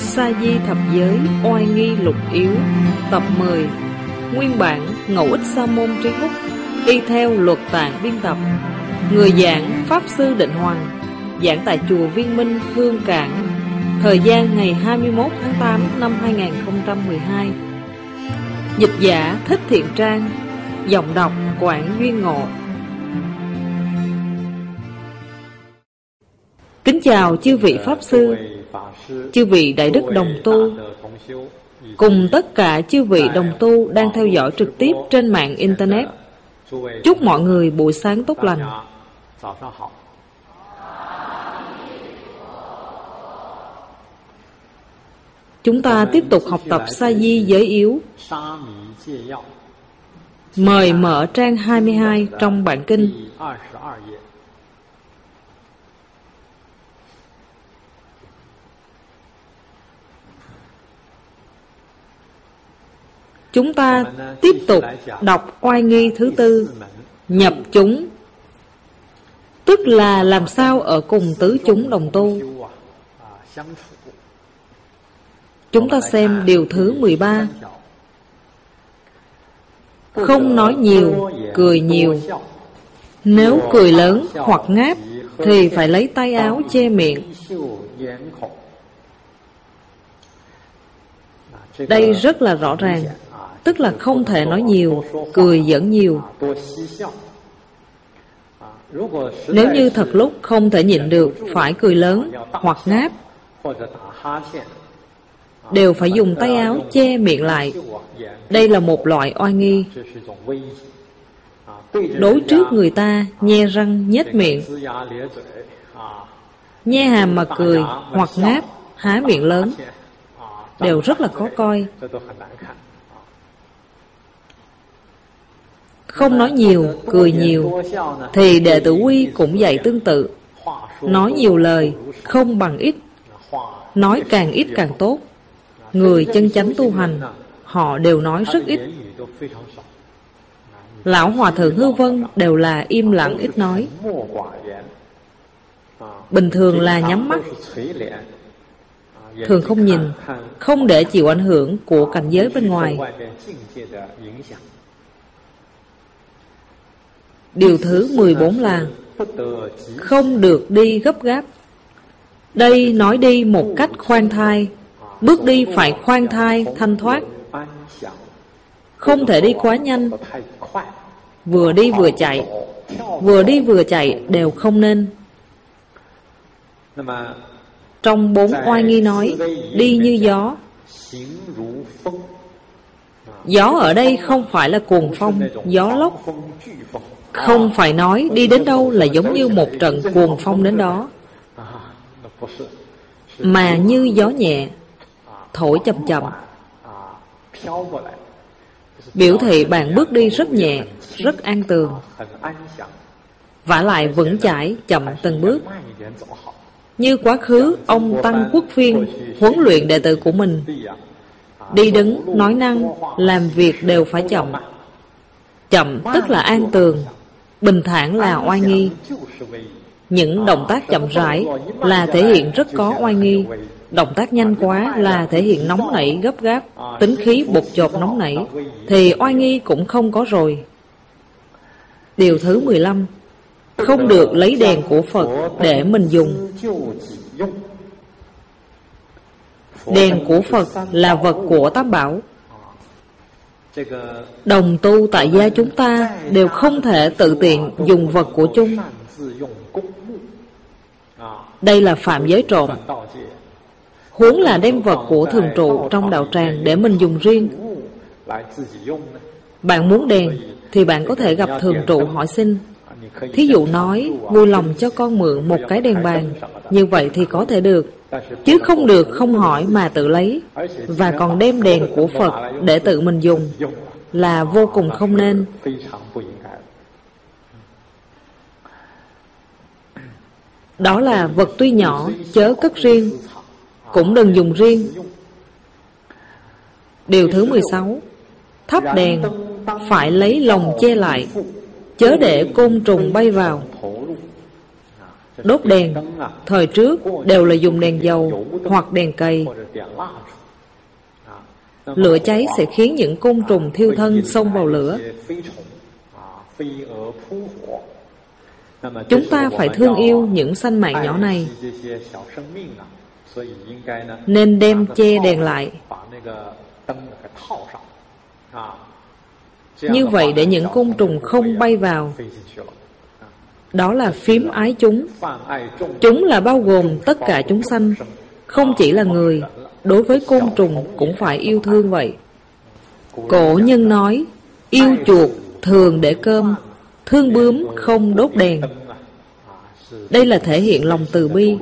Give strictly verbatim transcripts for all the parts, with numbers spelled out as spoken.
Sa Di Thập Giới Oai Nghi Lục Yếu. Tập mười. Nguyên bản Ngẫu Ích Sa Môn Trí Húc, y theo luật tạng biên tập. Người giảng Pháp Sư Định Hoàng, giảng tại chùa Viên Minh, Hương Cảng. Thời gian ngày hai mươi mốt tháng tám năm hai nghìn không trăm mười hai. Dịch giả Thích Thiện Trang. Giọng đọc Quảng Duyên Ngộ. Kính chào chư vị Pháp Sư, chư vị Đại Đức Đồng Tu, cùng tất cả chư vị đồng tu đang theo dõi trực tiếp trên mạng Internet. Chúc mọi người buổi sáng tốt lành. Chúng ta tiếp tục học tập Sa Di Giới Yếu. Mời mở trang hai mươi hai trong bản kinh. Chúng ta tiếp tục đọc oai nghi thứ tư, nhập chúng, tức là làm sao ở cùng tứ chúng đồng tu. Chúng ta xem điều thứ mười ba. Không nói nhiều, cười nhiều. Nếu cười lớn hoặc ngáp thì phải lấy tay áo che miệng. Đây rất là rõ ràng, tức là không thể nói nhiều, cười giỡn nhiều. Nếu như thật lúc không thể nhịn được, phải cười lớn hoặc ngáp, đều phải dùng tay áo che miệng lại. Đây là một loại oai nghi. Đối trước người ta, nhe răng nhếch miệng, nhe hàm mà cười hoặc ngáp, há miệng lớn, đều rất là khó coi. Không nói nhiều, cười nhiều, thì đệ tử quy cũng dạy tương tự. Nói nhiều lời, không bằng ít. Nói càng ít càng tốt. Người chân chánh tu hành, họ đều nói rất ít. Lão Hòa Thượng Hư Vân đều là im lặng ít nói. Bình thường là nhắm mắt, thường không nhìn, không để chịu ảnh hưởng của cảnh giới bên ngoài. Điều thứ mười bốn là không được đi gấp gáp. Đây nói đi một cách khoan thai. Bước đi phải khoan thai, thanh thoát. Không thể đi quá nhanh. Vừa đi vừa chạy, vừa đi vừa chạy đều không nên. Trong bốn oai nghi nói, đi như gió. Gió ở đây không phải là cuồng phong, gió lốc. Không phải nói đi đến đâu là giống như một trận cuồng phong đến đó, mà như gió nhẹ, thổi chậm chậm, biểu thị bạn bước đi rất nhẹ, rất an tường, vả lại vững chãi, chậm từng bước. Như quá khứ ông Tăng Quốc Phiên huấn luyện đệ tử của mình, đi đứng, nói năng, làm việc đều phải chậm. Chậm tức là an tường, bình thản là oai nghi. Những động tác chậm rãi là thể hiện rất có oai nghi. Động tác nhanh quá là thể hiện nóng nảy gấp gáp, tính khí bột chộp nóng nảy, thì oai nghi cũng không có rồi. Điều thứ mười lăm. Không được lấy đèn của Phật để mình dùng. Đèn của Phật là vật của Tam Bảo. Đồng tu tại gia chúng ta đều không thể tự tiện dùng vật của chung. Đây là phạm giới trộm. Huống là đem vật của thường trụ trong đạo tràng để mình dùng riêng. Bạn muốn đèn thì bạn có thể gặp thường trụ hỏi xin. Thí dụ nói, vui lòng cho con mượn một cái đèn bàn. Như vậy thì có thể được. Chứ không được không hỏi mà tự lấy, và còn đem đèn của Phật để tự mình dùng, là vô cùng không nên. Đó là vật tuy nhỏ, chớ cất riêng, cũng đừng dùng riêng. Điều thứ mười sáu. Thắp đèn phải lấy lồng che lại, chớ để côn trùng bay vào. Đốt đèn thời trước đều là dùng đèn dầu hoặc đèn cầy, Lửa cháy sẽ khiến những côn trùng thiêu thân xông vào lửa. Chúng ta phải thương yêu những sanh mạng nhỏ này, nên đem che đèn lại. Như vậy để những côn trùng không bay vào. Đó là phím ái chúng. Chúng là bao gồm tất cả chúng sanh, không chỉ là người. Đối với côn trùng cũng phải yêu thương vậy. Cổ nhân nói, yêu chuột thường để cơm, thương bướm không đốt đèn. Đây là thể hiện lòng từ bi.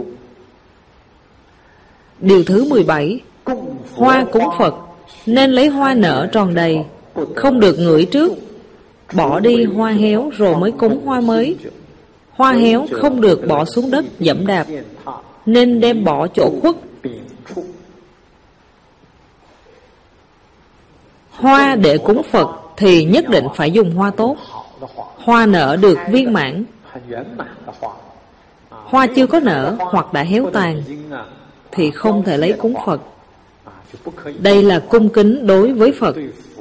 Điều thứ mười bảy, hoa cúng Phật nên lấy hoa nở tròn đầy, không được ngửi trước, bỏ đi hoa héo rồi mới cúng hoa mới. Hoa héo không được bỏ xuống đất dẫm đạp, nên đem bỏ chỗ khuất. Hoa để cúng Phật thì nhất định phải dùng hoa tốt, hoa nở được viên mãn. Hoa chưa có nở hoặc đã héo tàn thì không thể lấy cúng Phật. Đây là cung kính đối với Phật.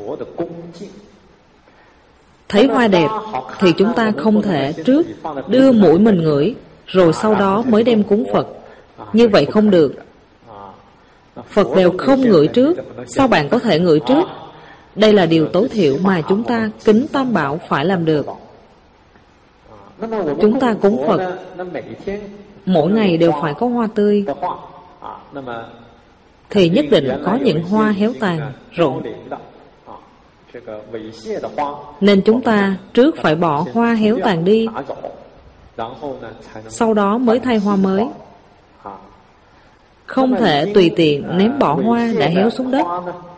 Thấy hoa đẹp thì chúng ta không thể trước đưa mũi mình ngửi, rồi sau đó mới đem cúng Phật. Như vậy không được. Phật đều không ngửi trước, sao bạn có thể ngửi trước? Đây là điều tối thiểu mà chúng ta kính Tam Bảo phải làm được. Chúng ta cúng Phật, mỗi ngày đều phải có hoa tươi, thì nhất định có những hoa héo tàn, rụng. Nên chúng ta trước phải bỏ hoa héo tàn đi, sau đó mới thay hoa mới. Không thể tùy tiện ném bỏ hoa đã héo xuống đất,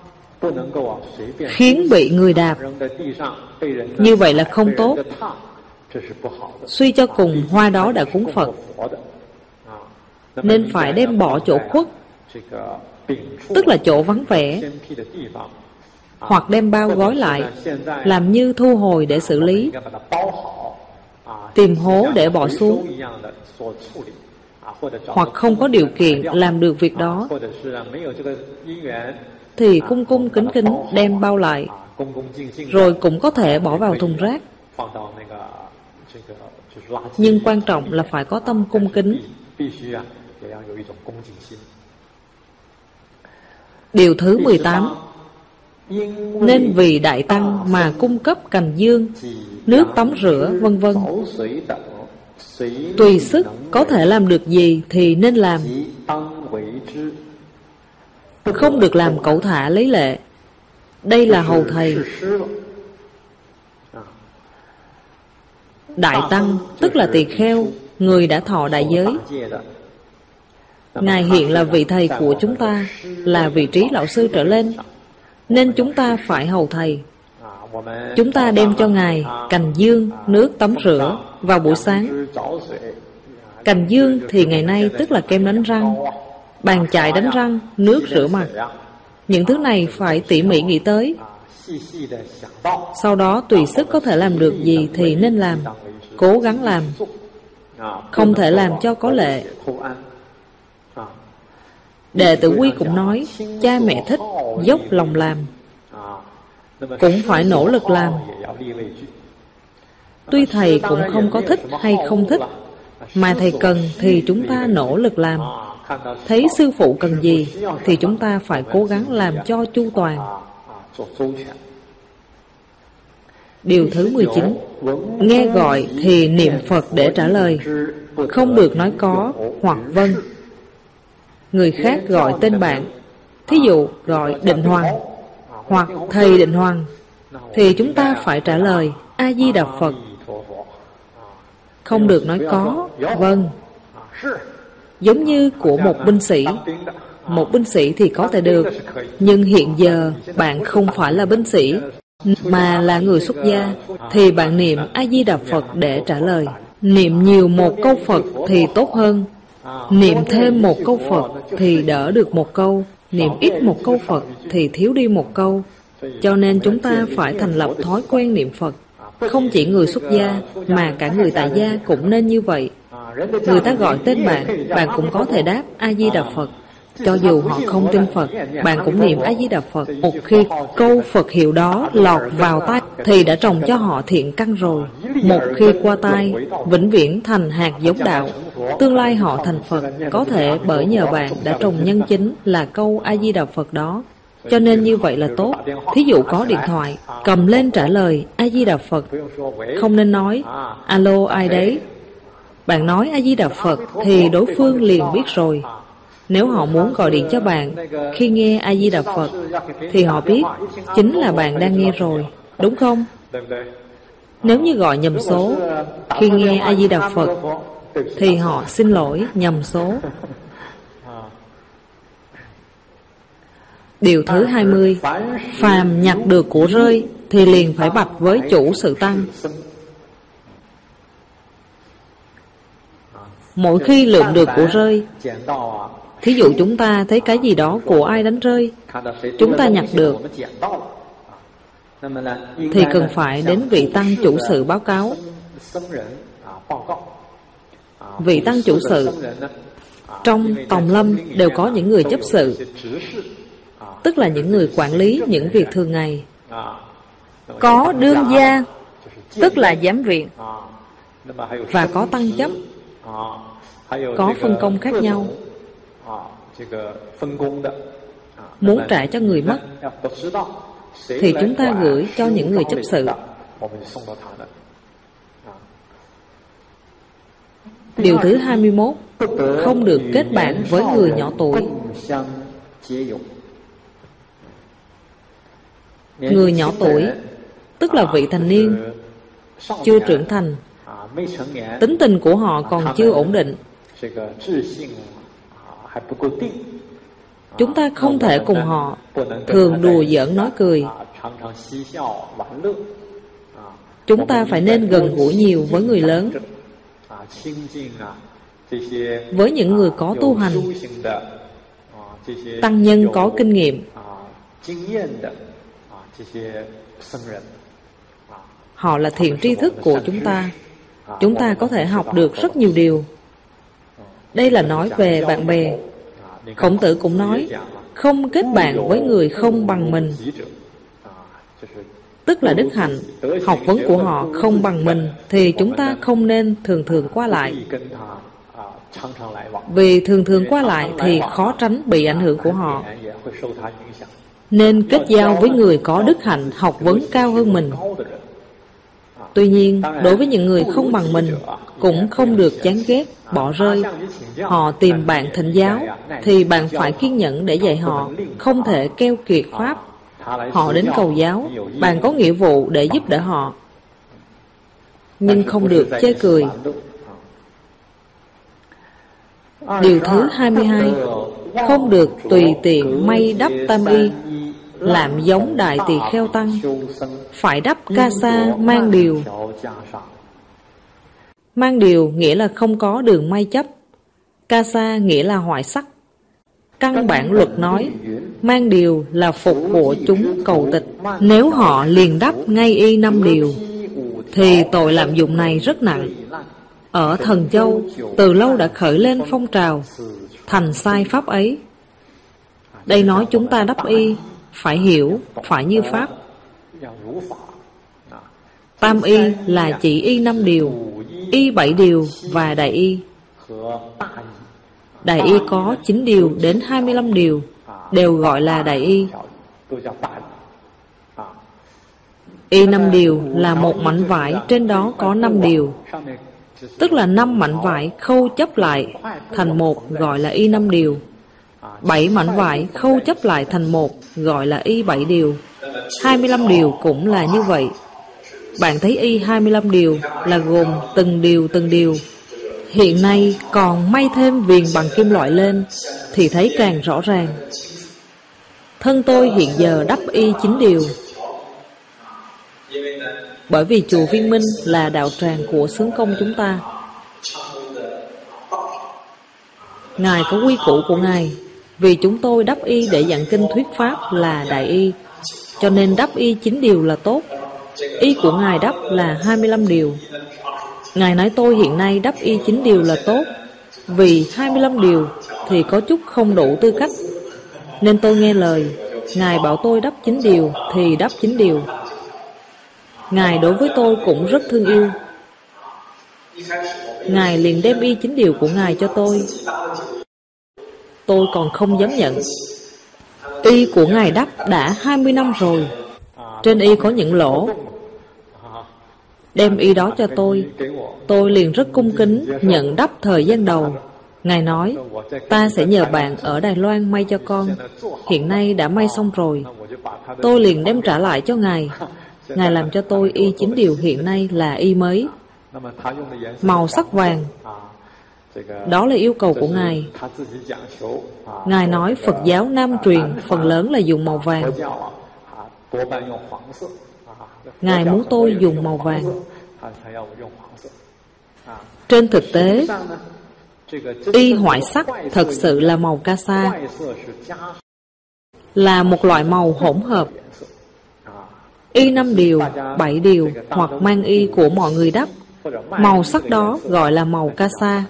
khiến bị người đạp. Như vậy là không tốt. Suy cho cùng hoa đó đã cúng Phật, nên phải đem bỏ chỗ khuất, tức là chỗ vắng vẻ, hoặc đem bao gói lại, làm như thu hồi để xử lý, tìm hố để bỏ xuống, hoặc không có điều kiện làm được việc đó, thì cung cung kính kính đem bao lại, rồi cũng có thể bỏ vào thùng rác. Nhưng quan trọng là phải có tâm cung kính. Điều thứ mười tám, nên vì Đại Tăng mà cung cấp cành dương, nước tắm rửa, vân vân. Tùy sức có thể làm được gì thì nên làm, không được làm cẩu thả lấy lệ. Đây là hầu thầy. Đại Tăng tức là tỳ kheo, người đã thọ đại giới. Ngài hiện là vị thầy của chúng ta, là vị trí lão sư trở lên, nên chúng ta phải hầu thầy. Chúng ta đem cho Ngài cành dương, nước tắm rửa vào buổi sáng. Cành dương thì ngày nay tức là kem đánh răng, bàn chải đánh răng, nước rửa mặt. Những thứ này phải tỉ mỉ nghĩ tới. Sau đó tùy sức có thể làm được gì thì nên làm, cố gắng làm, không thể làm cho có lệ. Đệ tử Quy cũng nói, cha mẹ thích, dốc lòng làm, cũng phải nỗ lực làm. Tuy thầy cũng không có thích hay không thích, mà thầy cần thì chúng ta nỗ lực làm. Thấy sư phụ cần gì thì chúng ta phải cố gắng làm cho chu toàn. Điều thứ mười chín, nghe gọi thì niệm Phật để trả lời, không được nói có hoặc vâng. Người khác gọi tên bạn, thí dụ gọi Định Hoàng hoặc thầy Định Hoàng, thì chúng ta phải trả lời A Di Đà Phật, không được nói có, vâng. Giống như của một binh sĩ. Một binh sĩ thì có thể được, nhưng hiện giờ bạn không phải là binh sĩ, mà là người xuất gia, thì bạn niệm A Di Đà Phật để trả lời. Niệm nhiều một câu Phật thì tốt hơn, niệm thêm một câu Phật thì đỡ được một câu, niệm ít một câu Phật thì thiếu đi một câu. Cho nên chúng ta phải thành lập thói quen niệm Phật. Không chỉ người xuất gia, mà cả người tại gia cũng nên như vậy. Người ta gọi tên bạn, bạn cũng có thể đáp A Di Đà Phật. Cho dù họ không tin Phật, bạn cũng niệm A-di-đà Phật. Một khi câu Phật hiệu đó lọt vào tai thì đã trồng cho họ thiện căn rồi. Một khi qua tai, vĩnh viễn thành hạt giống đạo. Tương lai họ thành Phật, có thể bởi nhờ bạn đã trồng nhân chính là câu A-di-đà Phật đó. Cho nên như vậy là tốt. Thí dụ có điện thoại, cầm lên trả lời A-di-đà Phật. Không nên nói alo ai đấy. Bạn nói A-di-đà Phật thì đối phương liền biết rồi. Nếu họ muốn gọi điện cho bạn khi nghe A-di-đà Phật thì họ biết chính là bạn đang nghe rồi, đúng không? Nếu như gọi nhầm số khi nghe A-di-đà Phật thì họ xin lỗi nhầm số. Điều thứ hai mươi, phàm nhặt được của rơi thì liền phải bạch với chủ sự tăng. Mỗi khi lượm được của rơi, thí dụ chúng ta thấy cái gì đó của ai đánh rơi, chúng ta nhặt được, thì cần phải đến vị tăng chủ sự báo cáo. Vị tăng chủ sự trong tòng lâm đều có những người chấp sự, tức là những người quản lý những việc thường ngày. Có đương gia, tức là giám viện, và có tăng chấp, có phân công khác nhau. Muốn trả cho người mất thì chúng ta gửi cho những người chấp sự. Điều thứ hai mươi mốt, không được kết bạn với người nhỏ tuổi. Người nhỏ tuổi tức là vị thành niên, chưa trưởng thành, tính tình của họ còn chưa ổn định. Chúng ta không thể cùng họ thường đùa giỡn nói cười. Chúng ta phải nên gần gũi nhiều với người lớn, với những người có tu hành, tăng nhân có kinh nghiệm. Họ là thiện tri thức của chúng ta. Chúng ta có thể học được rất nhiều điều. Đây là nói về bạn bè. Khổng Tử cũng nói, không kết bạn với người không bằng mình, tức là đức hạnh. Học vấn của họ không bằng mình thì chúng ta không nên thường thường qua lại. Vì thường thường qua lại thì khó tránh bị ảnh hưởng của họ. Nên kết giao với người có đức hạnh, học vấn cao hơn mình. Tuy nhiên, đối với những người không bằng mình, cũng không được chán ghét, bỏ rơi. Họ tìm bạn thỉnh giáo, thì bạn phải kiên nhẫn để dạy họ, không thể keo kiệt pháp. Họ đến cầu giáo, bạn có nghĩa vụ để giúp đỡ họ, nhưng không được chê cười. Điều thứ hai mươi hai, không được tùy tiện may đắp tam y, làm giống đại tỳ kheo tăng, phải đắp ca sa mang điều. Mang điều nghĩa là không có đường may chấp, ca sa nghĩa là hoại sắc. Căn bản luật nói, mang điều là phục của chúng cầu tịch. Nếu họ liền đắp ngay y năm điều, thì tội lạm dụng này rất nặng. Ở Thần Châu, từ lâu đã khởi lên phong trào thành sai pháp ấy. Đây nói chúng ta đắp y phải hiểu, phải như pháp. Tam y là chỉ y năm điều, y bảy điều và đại y. Đại y có chín điều đến hai mươi lăm điều, đều gọi là đại y. Y năm điều là một mảnh vải, trên đó có năm điều, tức là năm mảnh vải khâu chấp lại thành một, gọi là y năm điều. Bảy mảnh vải khâu chấp lại thành một, gọi là y bảy điều. Hai mươi lăm điều cũng là như vậy. Bạn thấy y hai mươi lăm điều là gồm từng điều từng điều. Hiện nay còn may thêm viền bằng kim loại lên thì thấy càng rõ ràng. Thân tôi hiện giờ đắp y chín điều. Bởi vì chùa Viên Minh là đạo tràng của xướng công chúng ta. Ngài có quy củ của Ngài. Vì chúng tôi đắp y để giảng kinh thuyết pháp là đại y, cho nên đắp y chín điều là tốt. Y của Ngài đắp là hai mươi lăm điều. Ngài nói tôi hiện nay đắp y chín điều là tốt, vì hai mươi lăm điều thì có chút không đủ tư cách, nên tôi nghe lời. Ngài bảo tôi đắp chín điều thì đắp chín điều. Ngài đối với tôi cũng rất thương yêu. Ngài liền đem y chín điều của Ngài cho tôi. Tôi còn không dám nhận. Y của Ngài đắp đã hai mươi năm rồi. Trên y có những lỗ. Đem y đó cho tôi. Tôi liền rất cung kính nhận đắp thời gian đầu. Ngài nói, ta sẽ nhờ bạn ở Đài Loan may cho con. Hiện nay đã may xong rồi. Tôi liền đem trả lại cho Ngài. Ngài làm cho tôi y chín điều hiện nay là y mới, màu sắc vàng. Đó là yêu cầu của Ngài. Ngài nói Phật giáo Nam truyền phần lớn là dùng màu vàng. Ngài muốn tôi dùng màu vàng. Trên thực tế, y hoại sắc thật sự là màu ca sa, là một loại màu hỗn hợp. Y năm điều, bảy điều hoặc mang y của mọi người đắp, màu sắc đó gọi là màu ca sa.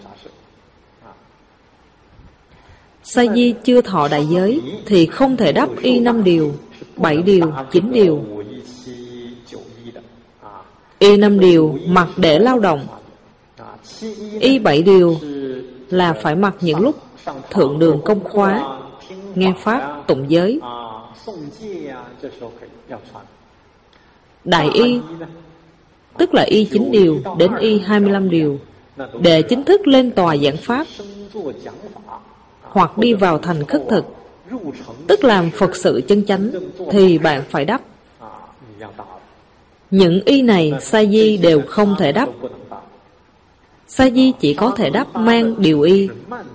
Sa di chưa thọ đại giới thì không thể đắp y năm điều, bảy điều, chín điều. Y năm điều mặc để lao động. Y bảy điều là phải mặc những lúc thượng đường công khóa, nghe pháp, tụng giới. Đại y tức là y chín điều đến y hai mươi lăm điều, để chính thức lên tòa giảng pháp hoặc đi vào thành khất thực, tức làm Phật sự chân chánh, thì bạn phải đắp. Những y này sa di đều không thể đắp. Sa di chỉ có thể đắp mang điều y.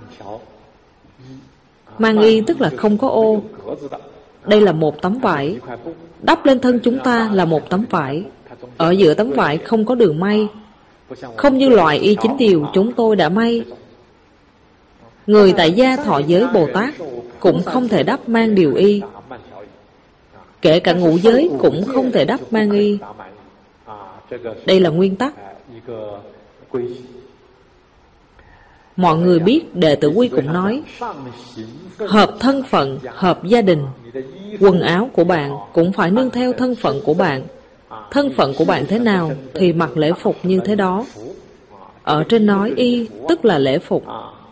Mang y tức là không có ô. Đây là một tấm vải. Đắp lên thân chúng ta là một tấm vải. Ở giữa tấm vải không có đường may, không như loại y chín điều chúng tôi đã may. Người tại gia thọ giới Bồ Tát cũng không thể đắp mang điều y. Kể cả ngũ giới cũng không thể đắp mang y. Đây là nguyên tắc. Mọi người biết Đệ Tử Quy cũng nói, hợp thân phận, hợp gia đình. Quần áo của bạn cũng phải nương theo thân phận của bạn. Thân phận của bạn thế nào thì mặc lễ phục như thế đó. Ở trên nói y tức là lễ phục.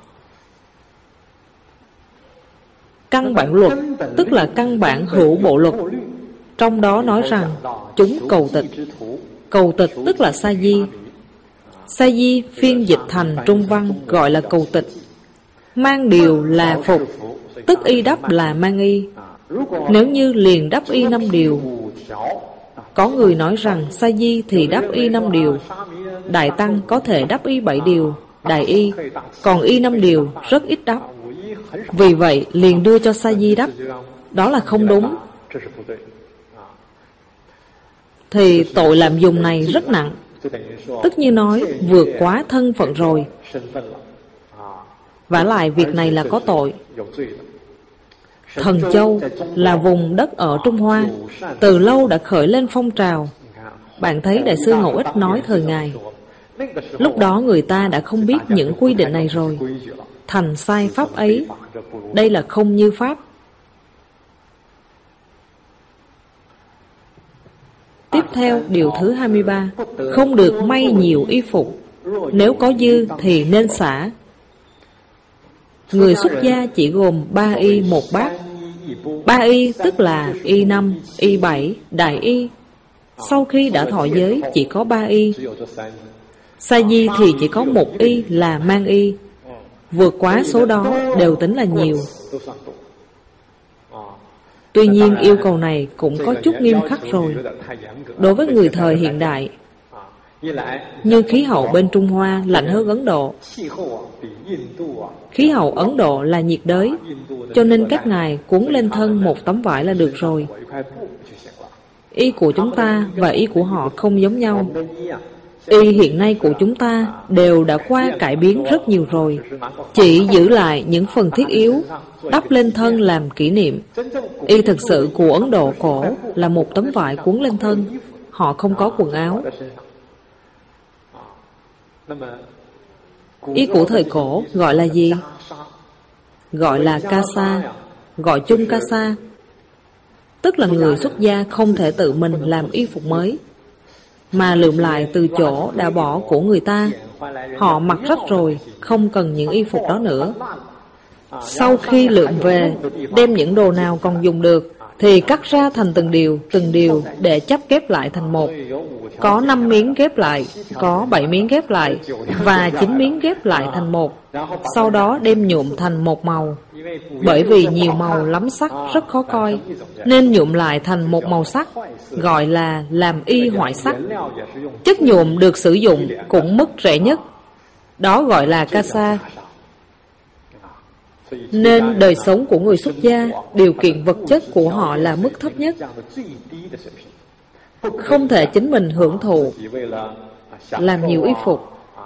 Căn bản luật tức là căn bản hữu bộ luật. Trong đó nói rằng chúng cầu tịch. Cầu tịch tức là sa di. Sa di phiên dịch thành trung văn gọi là cầu tịch. Mang điều là phục, tức y đắp là mang y. Nếu như liền đắp y năm điều, có người nói rằng sa di thì đắp y năm điều, đại tăng có thể đắp y bảy điều, đại y, còn y năm điều rất ít đắp. Vì vậy liền đưa cho sa di đắp. Đó là không đúng. Thì tội làm dùng này rất nặng. Tức như nói vượt quá thân phận rồi. Vả lại việc này là có tội. Thần Châu là vùng đất ở Trung Hoa, từ lâu đã khởi lên phong trào. Bạn thấy Đại sư Ngẫu Ích nói thời Ngài, lúc đó người ta đã không biết những quy định này rồi, thành sai pháp ấy. Đây là không như pháp. Tiếp theo điều thứ hai mươi ba, không được may nhiều y phục. Nếu có dư thì nên xả. Người xuất gia chỉ gồm ba y một bát. Ba y tức là y năm, y bảy, đại y. Sau khi đã thọ giới chỉ có ba y. Sa di thì chỉ có một y là mang y. Vượt quá số đó đều tính là nhiều. Tuy nhiên yêu cầu này cũng có chút nghiêm khắc rồi. Đối với người thời hiện đại, như khí hậu bên Trung Hoa lạnh hơn Ấn Độ. Khí hậu Ấn Độ là nhiệt đới, cho nên các ngài cuốn lên thân một tấm vải là được rồi. Y của chúng ta và y của họ không giống nhau. Y hiện nay của chúng ta đều đã qua cải biến rất nhiều rồi. Chỉ giữ lại những phần thiết yếu, đắp lên thân làm kỷ niệm. Y thực sự của Ấn Độ cổ là một tấm vải cuốn lên thân. Họ không có quần áo. Y của thời cổ gọi là gì? Gọi là Kasa, gọi chung Kasa. Tức là người xuất gia không thể tự mình làm y phục mới, mà lượm lại từ chỗ đã bỏ của người ta. Họ mặc rách rồi, không cần những y phục đó nữa. Sau khi lượm về, đem những đồ nào còn dùng được thì cắt ra thành từng điều, từng điều để chắp ghép lại thành một. Có năm miếng ghép lại, có bảy miếng ghép lại, và chín miếng ghép lại thành một. Sau đó đem nhuộm thành một màu. Bởi vì nhiều màu lắm sắc rất khó coi, nên nhuộm lại thành một màu sắc, gọi là làm y hoại sắc. Chất nhuộm được sử dụng cũng mức rẻ nhất, đó gọi là Kasa. Nên đời sống của người xuất gia, điều kiện vật chất của họ là mức thấp nhất, không thể chính mình hưởng thụ, làm nhiều y phục.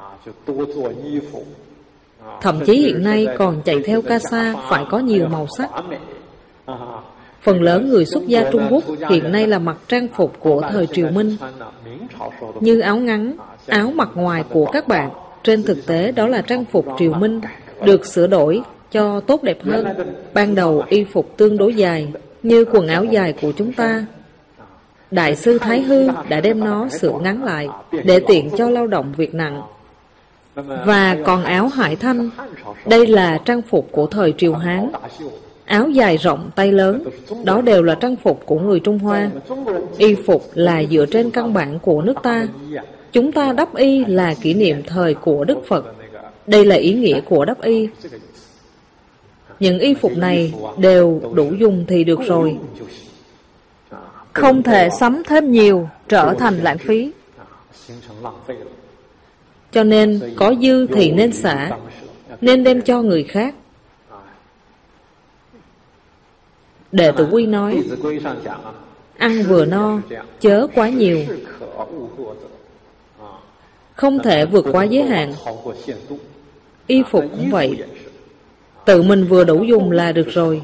Thậm chí hiện nay còn chạy theo Kasa phải có nhiều màu sắc. Phần lớn người xuất gia Trung Quốc hiện nay là mặc trang phục của thời Triều Minh, như áo ngắn, áo mặc ngoài của các bạn. Trên thực tế đó là trang phục Triều Minh, được sửa đổi cho tốt đẹp hơn. Ban đầu y phục tương đối dài, như quần áo dài của chúng ta. Đại sư Thái Hư đã đem nó sửa ngắn lại, để tiện cho lao động việc nặng. Và còn áo Hải Thanh, đây là trang phục của thời Triều Hán. Áo dài rộng tay lớn, đó đều là trang phục của người Trung Hoa. Y phục là dựa trên căn bản của nước ta. Chúng ta đắp y là kỷ niệm thời của Đức Phật. Đây là ý nghĩa của đắp y. Những y phục này đều đủ dùng thì được rồi, không thể sắm thêm nhiều, trở thành lãng phí. Cho nên có dư thì nên xả, nên đem cho người khác. Đệ tử Quy nói, ăn vừa no, chớ quá nhiều, không thể vượt quá giới hạn. Y phục cũng vậy, tự mình vừa đủ dùng là được rồi.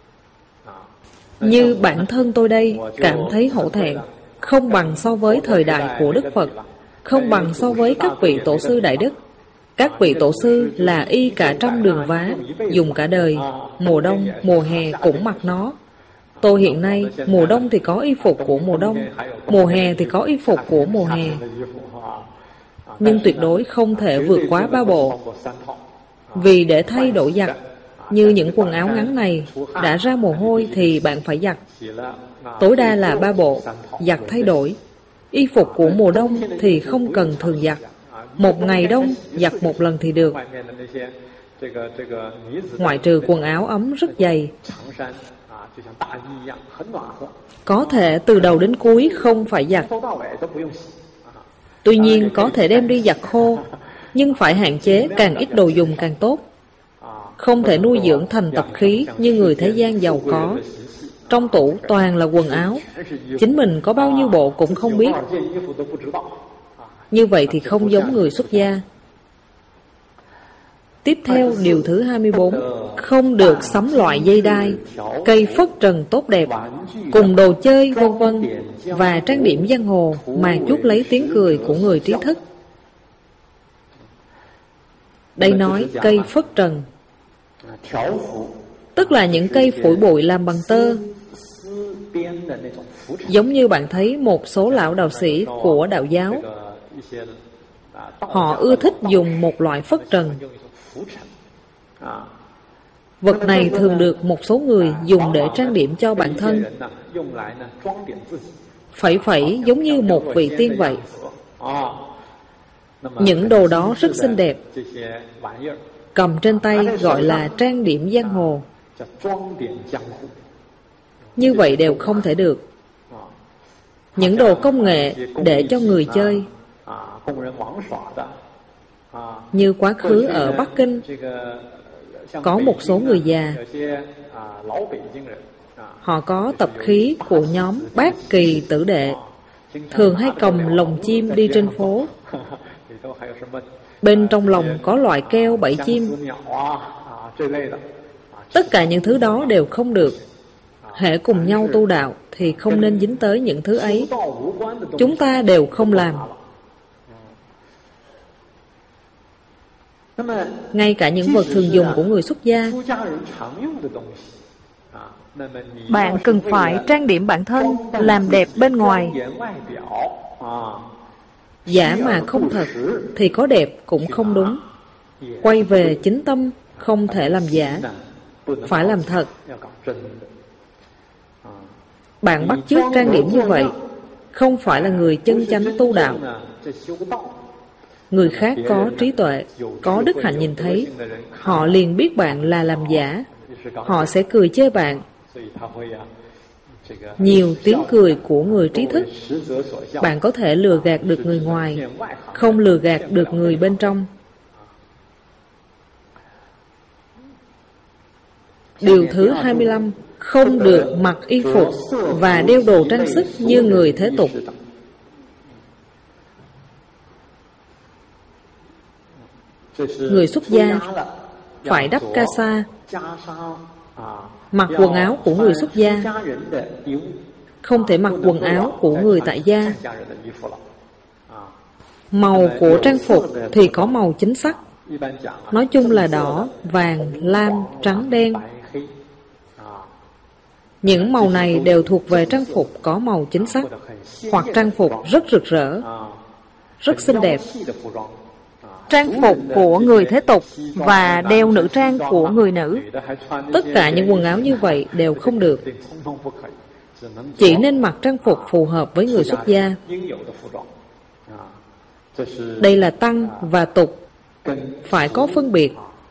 Như bản thân tôi đây, cảm thấy hổ thẹn, không bằng so với thời đại của Đức Phật, không bằng so với các vị tổ sư đại đức. Các vị tổ sư là y cả trăm đường vá, dùng cả đời, mùa đông, mùa hè cũng mặc nó. Tôi hiện nay, mùa đông thì có y phục của mùa đông, mùa hè thì có y phục của mùa hè. Nhưng tuyệt đối không thể vượt quá ba bộ. Vì để thay đổi giặt, như những quần áo ngắn này, đã ra mồ hôi thì bạn phải giặt. Tối đa là ba bộ, giặt thay đổi. Y phục của mùa đông thì không cần thường giặt. Một ngày đông, giặt một lần thì được. Ngoại trừ quần áo ấm rất dày, có thể từ đầu đến cuối không phải giặt. Tuy nhiên có thể đem đi giặt khô, nhưng phải hạn chế, càng ít đồ dùng càng tốt. Không thể nuôi dưỡng thành tập khí như người thế gian giàu có. Trong tủ toàn là quần áo, chính mình có bao nhiêu bộ cũng không biết. Như vậy thì không giống người xuất gia. Tiếp theo điều thứ hai mươi bốn, không được sắm loại dây đai, cây phất trần tốt đẹp, cùng đồ chơi vân vân và trang điểm giang hồ mà chuốc lấy tiếng cười của người trí thức. Đây nói cây phất trần, tức là những cây phủi bụi làm bằng tơ. Giống như bạn thấy một số lão đạo sĩ của đạo giáo, họ ưa thích dùng một loại phất trần. Vật này thường được một số người dùng để trang điểm cho bản thân. Phẩy phẩy giống như một vị tiên vậy. Những đồ đó rất xinh đẹp, cầm trên tay gọi là trang điểm giang hồ. Như vậy đều không thể được. Những đồ công nghệ để cho người chơi. Như quá khứ ở Bắc Kinh, có một số người già, họ có tập khí của nhóm Bát Kỳ Tử Đệ, thường hay cầm lồng chim đi trên phố. Bên trong lồng có loại keo bẫy chim. Tất cả những thứ đó đều không được. Hễ cùng nhau tu đạo thì không nên dính tới những thứ ấy. Chúng ta đều không làm. Ngay cả những vật thường dùng của người xuất gia, bạn cần phải trang điểm bản thân, làm đẹp bên ngoài. Giả mà không thật thì có đẹp cũng không đúng. Quay về chính tâm, không thể làm giả, phải làm thật. Bạn bắt chước trang điểm như vậy, không phải là người chân chánh tu đạo. Người khác có trí tuệ, có đức hạnh nhìn thấy, họ liền biết bạn là làm giả. Họ sẽ cười chê bạn. Nhiều tiếng cười của người trí thức, bạn có thể lừa gạt được người ngoài, không lừa gạt được người bên trong. Điều thứ hai mươi lăm, không được mặc y phục và đeo đồ trang sức như người thế tục. Người xuất gia phải đắp ca sa, mặc quần áo của người xuất gia, không thể mặc quần áo của người tại gia. Màu của trang phục thì có màu chính sắc, nói chung là đỏ, vàng, lam, trắng, đen. Những màu này đều thuộc về trang phục có màu chính sắc, hoặc trang phục rất rực rỡ, rất xinh đẹp. Trang phục của người thế tục và đeo nữ trang của người nữ, tất cả những quần áo như vậy đều không được. Chỉ nên mặc trang phục phù hợp với người xuất gia. Đây là tăng và tục, phải có phân biệt.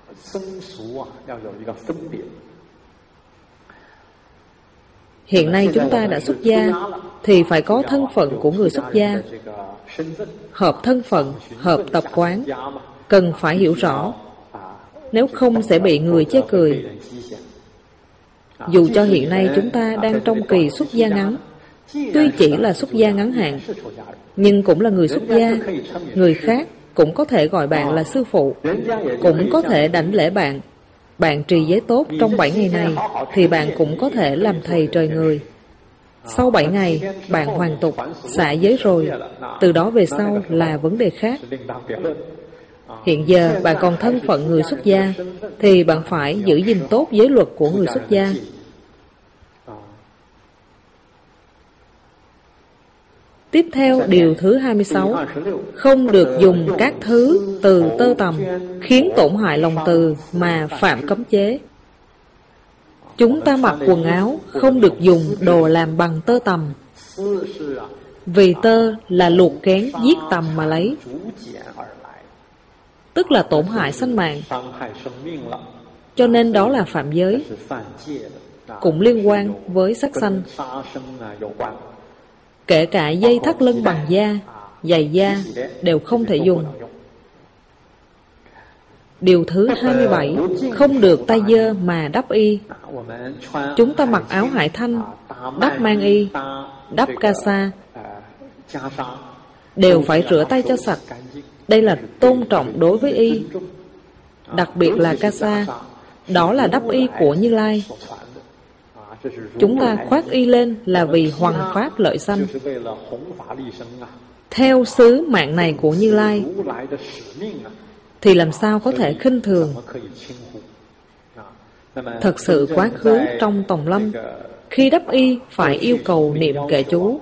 Hiện nay chúng ta đã xuất gia thì phải có thân phận của người xuất gia. Hợp thân phận, hợp tập quán, cần phải hiểu rõ, nếu không sẽ bị người chê cười. Dù cho hiện nay chúng ta đang trong kỳ xuất gia ngắn, tuy chỉ là xuất gia ngắn hạn, nhưng cũng là người xuất gia. Người khác cũng có thể gọi bạn là sư phụ, cũng có thể đảnh lễ bạn. Bạn trì giới tốt trong bảy ngày này thì bạn cũng có thể làm thầy trời người. Sau bảy ngày, bạn hoàn tục, xả giới rồi. Từ đó về sau là vấn đề khác. Hiện giờ bạn còn thân phận người xuất gia thì bạn phải giữ gìn tốt giới luật của người xuất gia. Tiếp theo, điều thứ hai mươi sáu, không được dùng các thứ từ tơ tằm khiến tổn hại lòng từ mà phạm cấm chế. Chúng ta mặc quần áo không được dùng đồ làm bằng tơ tằm, vì tơ là luộc kén giết tằm mà lấy, tức là tổn hại sinh mạng, cho nên đó là phạm giới, cũng liên quan với sát sanh. Kể cả dây thắt lưng bằng da, giày da đều không thể dùng. Điều thứ hai mươi bảy, không được tay dơ mà đắp y. Chúng ta mặc áo hải thanh, đắp mang y, đắp ca sa, đều phải rửa tay cho sạch. Đây là tôn trọng đối với y. Đặc biệt là ca sa, đó là đắp y của Như Lai. Chúng ta khoác y lên là vì hoằng pháp lợi sanh, theo sứ mạng này của Như Lai, thì làm sao có thể khinh thường. Thật sự quá khứ trong Tòng Lâm, khi đắp y phải yêu cầu niệm kệ chú: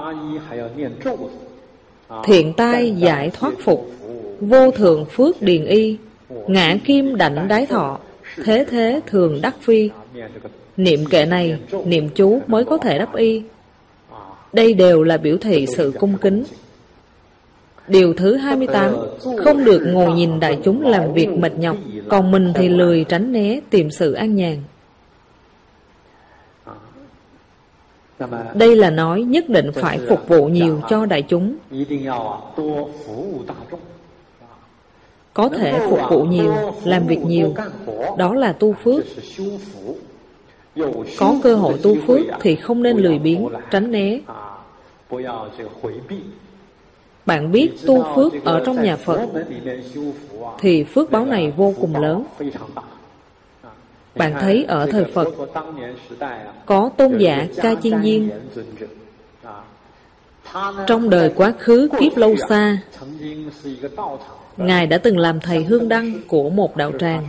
thiện tai giải thoát phục, vô thường phước điền y, ngã kim đảnh đái thọ, thế thế thường đắc phi. Niệm kệ này, niệm chú mới có thể đắp y. Đây đều là biểu thị sự cung kính. Điều thứ hai mươi tám, không được ngồi nhìn đại chúng làm việc mệt nhọc, còn mình thì lười tránh né tìm sự an nhàn. Đây là nói nhất định phải phục vụ nhiều cho đại chúng. Có thể phục vụ nhiều, làm việc nhiều, đó là tu phước. Có cơ hội tu phước thì không nên lười biếng, tránh né. Bạn biết tu phước ở trong nhà Phật thì phước báo này vô cùng lớn. Bạn thấy ở thời Phật có tôn giả Ca Chiên Viên. Trong đời quá khứ kiếp lâu xa, Ngài đã từng làm thầy hương đăng của một đạo tràng.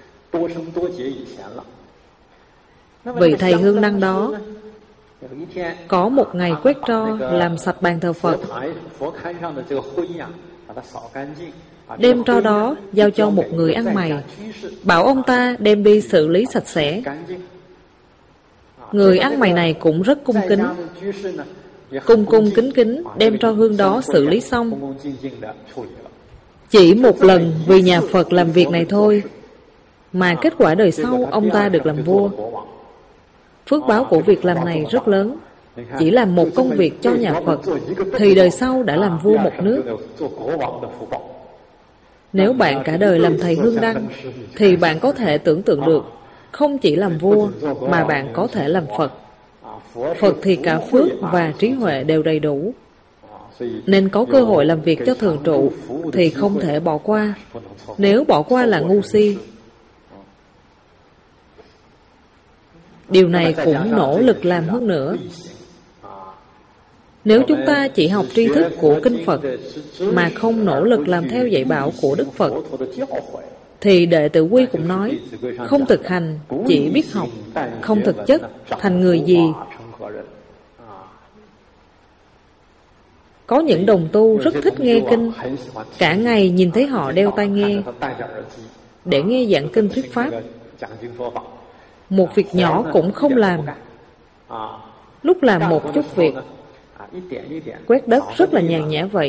Vị thầy hương đăng đó có một ngày quét tro, làm sạch bàn thờ Phật, đem tro đó giao cho một người ăn mày, bảo ông ta đem đi xử lý sạch sẽ. Người ăn mày này cũng rất cung kính, cung cung kính kính đem tro hương đó xử lý xong. Chỉ một lần vì nhà Phật làm việc này thôi, mà kết quả đời sau ông ta được làm vua. Phước báo của việc làm này rất lớn. Chỉ làm một công việc cho nhà Phật thì đời sau đã làm vua một nước. Nếu bạn cả đời làm thầy hương đăng thì bạn có thể tưởng tượng được, không chỉ làm vua mà bạn có thể làm Phật. Phật thì cả phước và trí huệ đều đầy đủ, nên có cơ hội làm việc cho thường trụ thì không thể bỏ qua. Nếu bỏ qua là ngu si. Điều này cũng nỗ lực làm hơn nữa. Nếu chúng ta chỉ học tri thức của Kinh Phật mà không nỗ lực làm theo dạy bảo của Đức Phật, thì Đệ Tử Quy cũng nói, không thực hành, chỉ biết học, không thực chất, thành người gì? Có những đồng tu rất thích nghe kinh, cả ngày nhìn thấy họ đeo tai nghe để nghe giảng kinh thuyết pháp. Một việc nhỏ cũng không làm. Lúc làm một chút việc, quét đất rất là nhàn nhã vậy.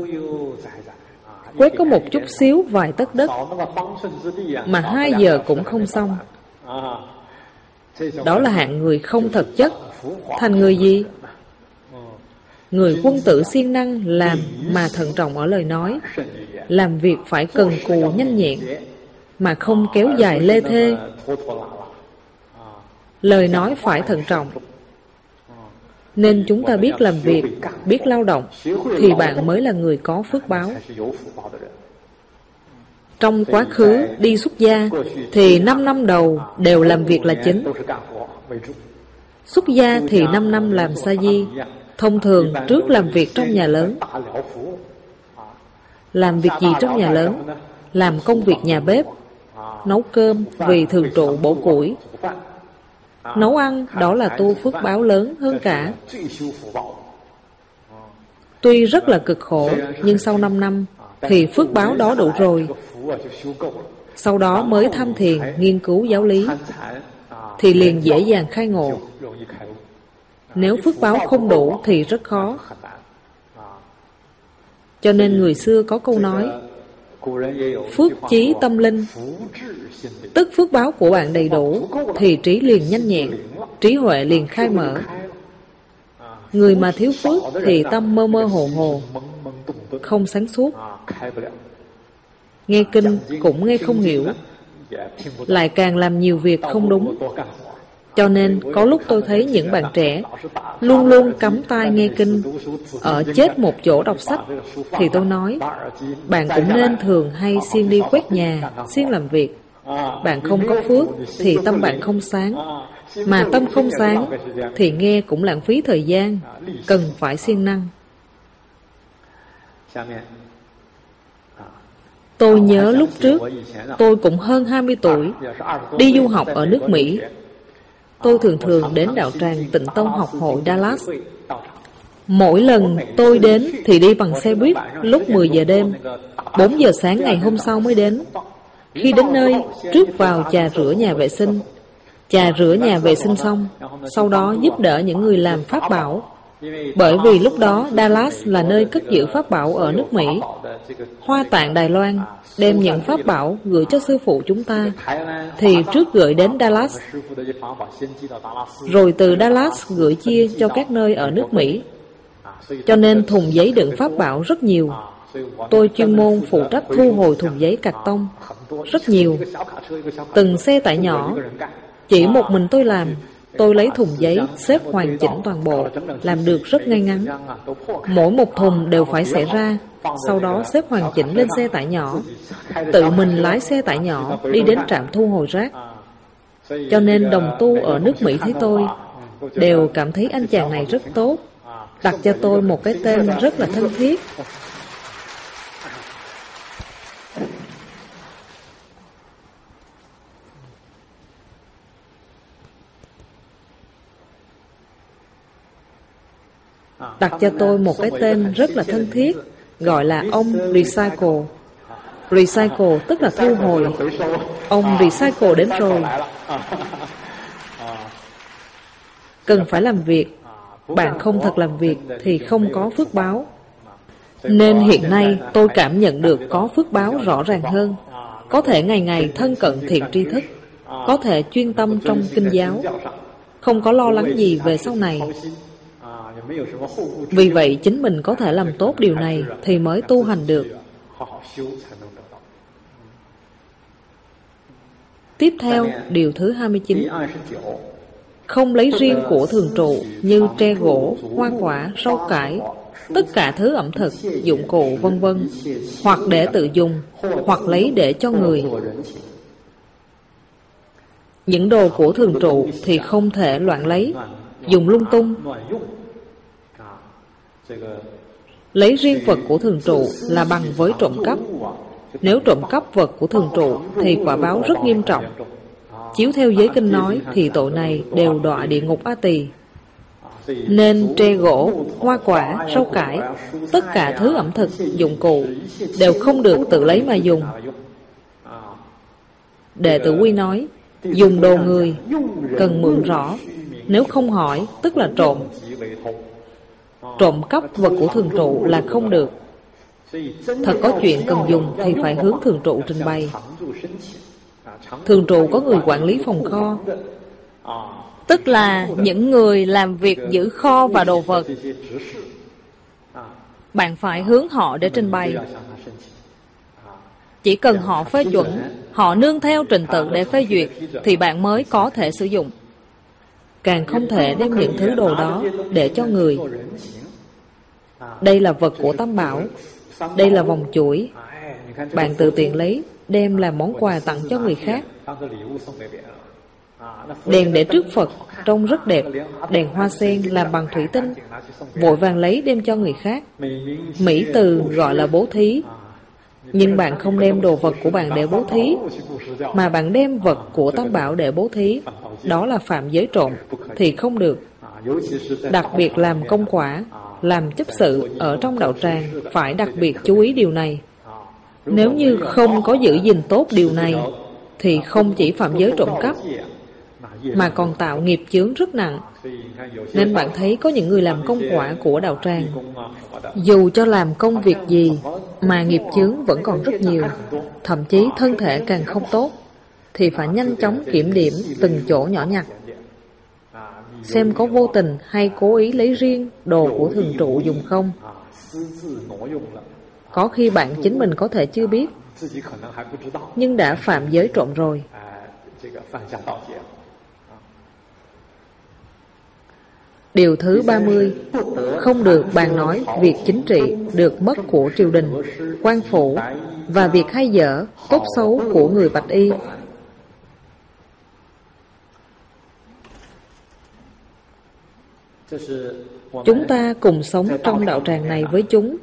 Quét có một chút xíu vài tấc đất mà hai giờ cũng không xong. Đó là hạng người không thực chất. Thành người gì? Người quân tử siêng năng làm mà thận trọng ở lời nói, làm việc phải cần cù nhanh nhẹn mà không kéo dài lê thê. Lời nói phải thận trọng. Nên chúng ta biết làm việc, biết lao động thì bạn mới là người có phước báo. Trong quá khứ đi xuất gia thì năm năm đầu đều làm việc là chính. Xuất gia thì năm năm làm sa di. Thông thường trước làm việc trong nhà lớn. Làm việc gì trong nhà lớn? Làm công việc nhà bếp, nấu cơm vì thường trụ bổ củi. Nấu ăn đó là tu phước báo lớn hơn cả. Tuy rất là cực khổ, nhưng sau năm năm thì phước báo đó đủ rồi. Sau đó mới tham thiền, nghiên cứu giáo lý thì liền dễ dàng khai ngộ. Nếu phước báo không đủ thì rất khó. Cho nên người xưa có câu nói, phước chí tâm linh. Tức phước báo của bạn đầy đủ thì trí liền nhanh nhẹn, trí huệ liền khai mở. Người mà thiếu phước thì tâm mơ mơ hồ hồ, không sáng suốt, nghe kinh cũng nghe không hiểu, lại càng làm nhiều việc không đúng. Cho nên có lúc tôi thấy những bạn trẻ luôn luôn cắm tai nghe kinh, ở chết một chỗ đọc sách, thì tôi nói, bạn cũng nên thường hay siêng đi quét nhà, siêng làm việc. Bạn không có phước thì tâm bạn không sáng, mà tâm không sáng thì nghe cũng lãng phí thời gian, cần phải siêng năng. Tôi nhớ lúc trước, tôi cũng hơn hai mươi tuổi, đi du học ở nước Mỹ. Tôi thường thường đến đạo tràng Tịnh Tông học hội Dallas. Mỗi lần tôi đến thì đi bằng xe buýt lúc mười giờ đêm, bốn giờ sáng ngày hôm sau mới đến. Khi đến nơi, trước vào trà rửa nhà vệ sinh. Trà rửa nhà vệ sinh xong, sau đó giúp đỡ những người làm pháp bảo. Bởi vì lúc đó Dallas là nơi cất giữ pháp bảo ở nước Mỹ. Hoa Tạng Đài Loan đem những pháp bảo gửi cho sư phụ chúng ta, thì trước gửi đến Dallas, rồi từ Dallas gửi chia cho các nơi ở nước Mỹ. Cho nên thùng giấy đựng pháp bảo rất nhiều. Tôi chuyên môn phụ trách thu hồi thùng giấy cạc tông, rất nhiều. Từng xe tải nhỏ, chỉ một mình tôi làm. Tôi lấy thùng giấy xếp hoàn chỉnh toàn bộ, làm được rất ngay ngắn. Mỗi một thùng đều phải xẻ ra, sau đó xếp hoàn chỉnh lên xe tải nhỏ. Tự mình lái xe tải nhỏ đi đến trạm thu hồi rác. Cho nên đồng tu ở nước Mỹ thấy tôi đều cảm thấy anh chàng này rất tốt, đặt cho tôi một cái tên rất là thân thiết. đặt cho tôi một cái tên rất là thân thiết, gọi là ông Recycle. Recycle tức là thu hồi. Ông Recycle đến rồi. Cần phải làm việc. Bạn không thật làm việc thì không có phước báo. Nên hiện nay tôi cảm nhận được có phước báo rõ ràng hơn. Có thể ngày ngày thân cận thiện tri thức, có thể chuyên tâm trong kinh giáo, không có lo lắng gì về sau này. Vì vậy chính mình có thể làm tốt điều này thì mới tu hành được. Tiếp theo, điều thứ hai mươi chín. Không lấy riêng của thường trụ như tre gỗ, hoa quả, rau cải, tất cả thứ ẩm thực, dụng cụ vân vân, hoặc để tự dùng, hoặc lấy để cho người. Những đồ của thường trụ thì không thể loạn lấy, dùng lung tung. Lấy riêng vật của thường trụ là bằng với trộm cắp. Nếu trộm cắp vật của thường trụ thì quả báo rất nghiêm trọng. Chiếu theo giới kinh nói thì tội này đều đọa địa ngục A Tỳ. Nên tre gỗ, hoa quả, rau cải, tất cả thứ ẩm thực, dụng cụ đều không được tự lấy mà dùng. Đệ tử Quy nói, dùng đồ người cần mượn rõ, nếu không hỏi tức là trộm. Trộm cắp vật của thường trụ là không được. Thật có chuyện cần dùng thì phải hướng thường trụ trình bày. Thường trụ có người quản lý phòng kho, tức là những người làm việc giữ kho và đồ vật. Bạn phải hướng họ để trình bày. Chỉ cần họ phê chuẩn, họ nương theo trình tự để phê duyệt thì bạn mới có thể sử dụng. Càng không thể đem những thứ đồ đó để cho người. Đây là vật của Tam Bảo. Đây là vòng chuỗi. Bạn tự tiện lấy, đem làm món quà tặng cho người khác. Đèn để trước Phật trông rất đẹp. Đèn hoa sen làm bằng thủy tinh, vội vàng lấy đem cho người khác. Mỹ từ gọi là bố thí. Nhưng bạn không đem đồ vật của bạn để bố thí, mà bạn đem vật của Tam Bảo để bố thí. Đó là phạm giới trộm, thì không được. Đặc biệt làm công quả, làm chấp sự ở trong đạo tràng phải đặc biệt chú ý điều này. Nếu như không có giữ gìn tốt điều này thì không chỉ phạm giới trộm cắp mà còn tạo nghiệp chướng rất nặng. Nên bạn thấy có những người làm công quả của đạo tràng, dù cho làm công việc gì mà nghiệp chướng vẫn còn rất nhiều, thậm chí thân thể càng không tốt, thì phải nhanh chóng kiểm điểm từng chỗ nhỏ nhặt, xem có vô tình hay cố ý lấy riêng đồ của thường trụ dùng không. Có khi bạn chính mình có thể chưa biết, nhưng đã phạm giới trộm rồi. Điều thứ ba mươi. Không được bàn nói việc chính trị được mất của triều đình, quan phủ và việc hay dở, tốt xấu của người bạch y. Chúng ta cùng sống trong đạo tràng này với chúng,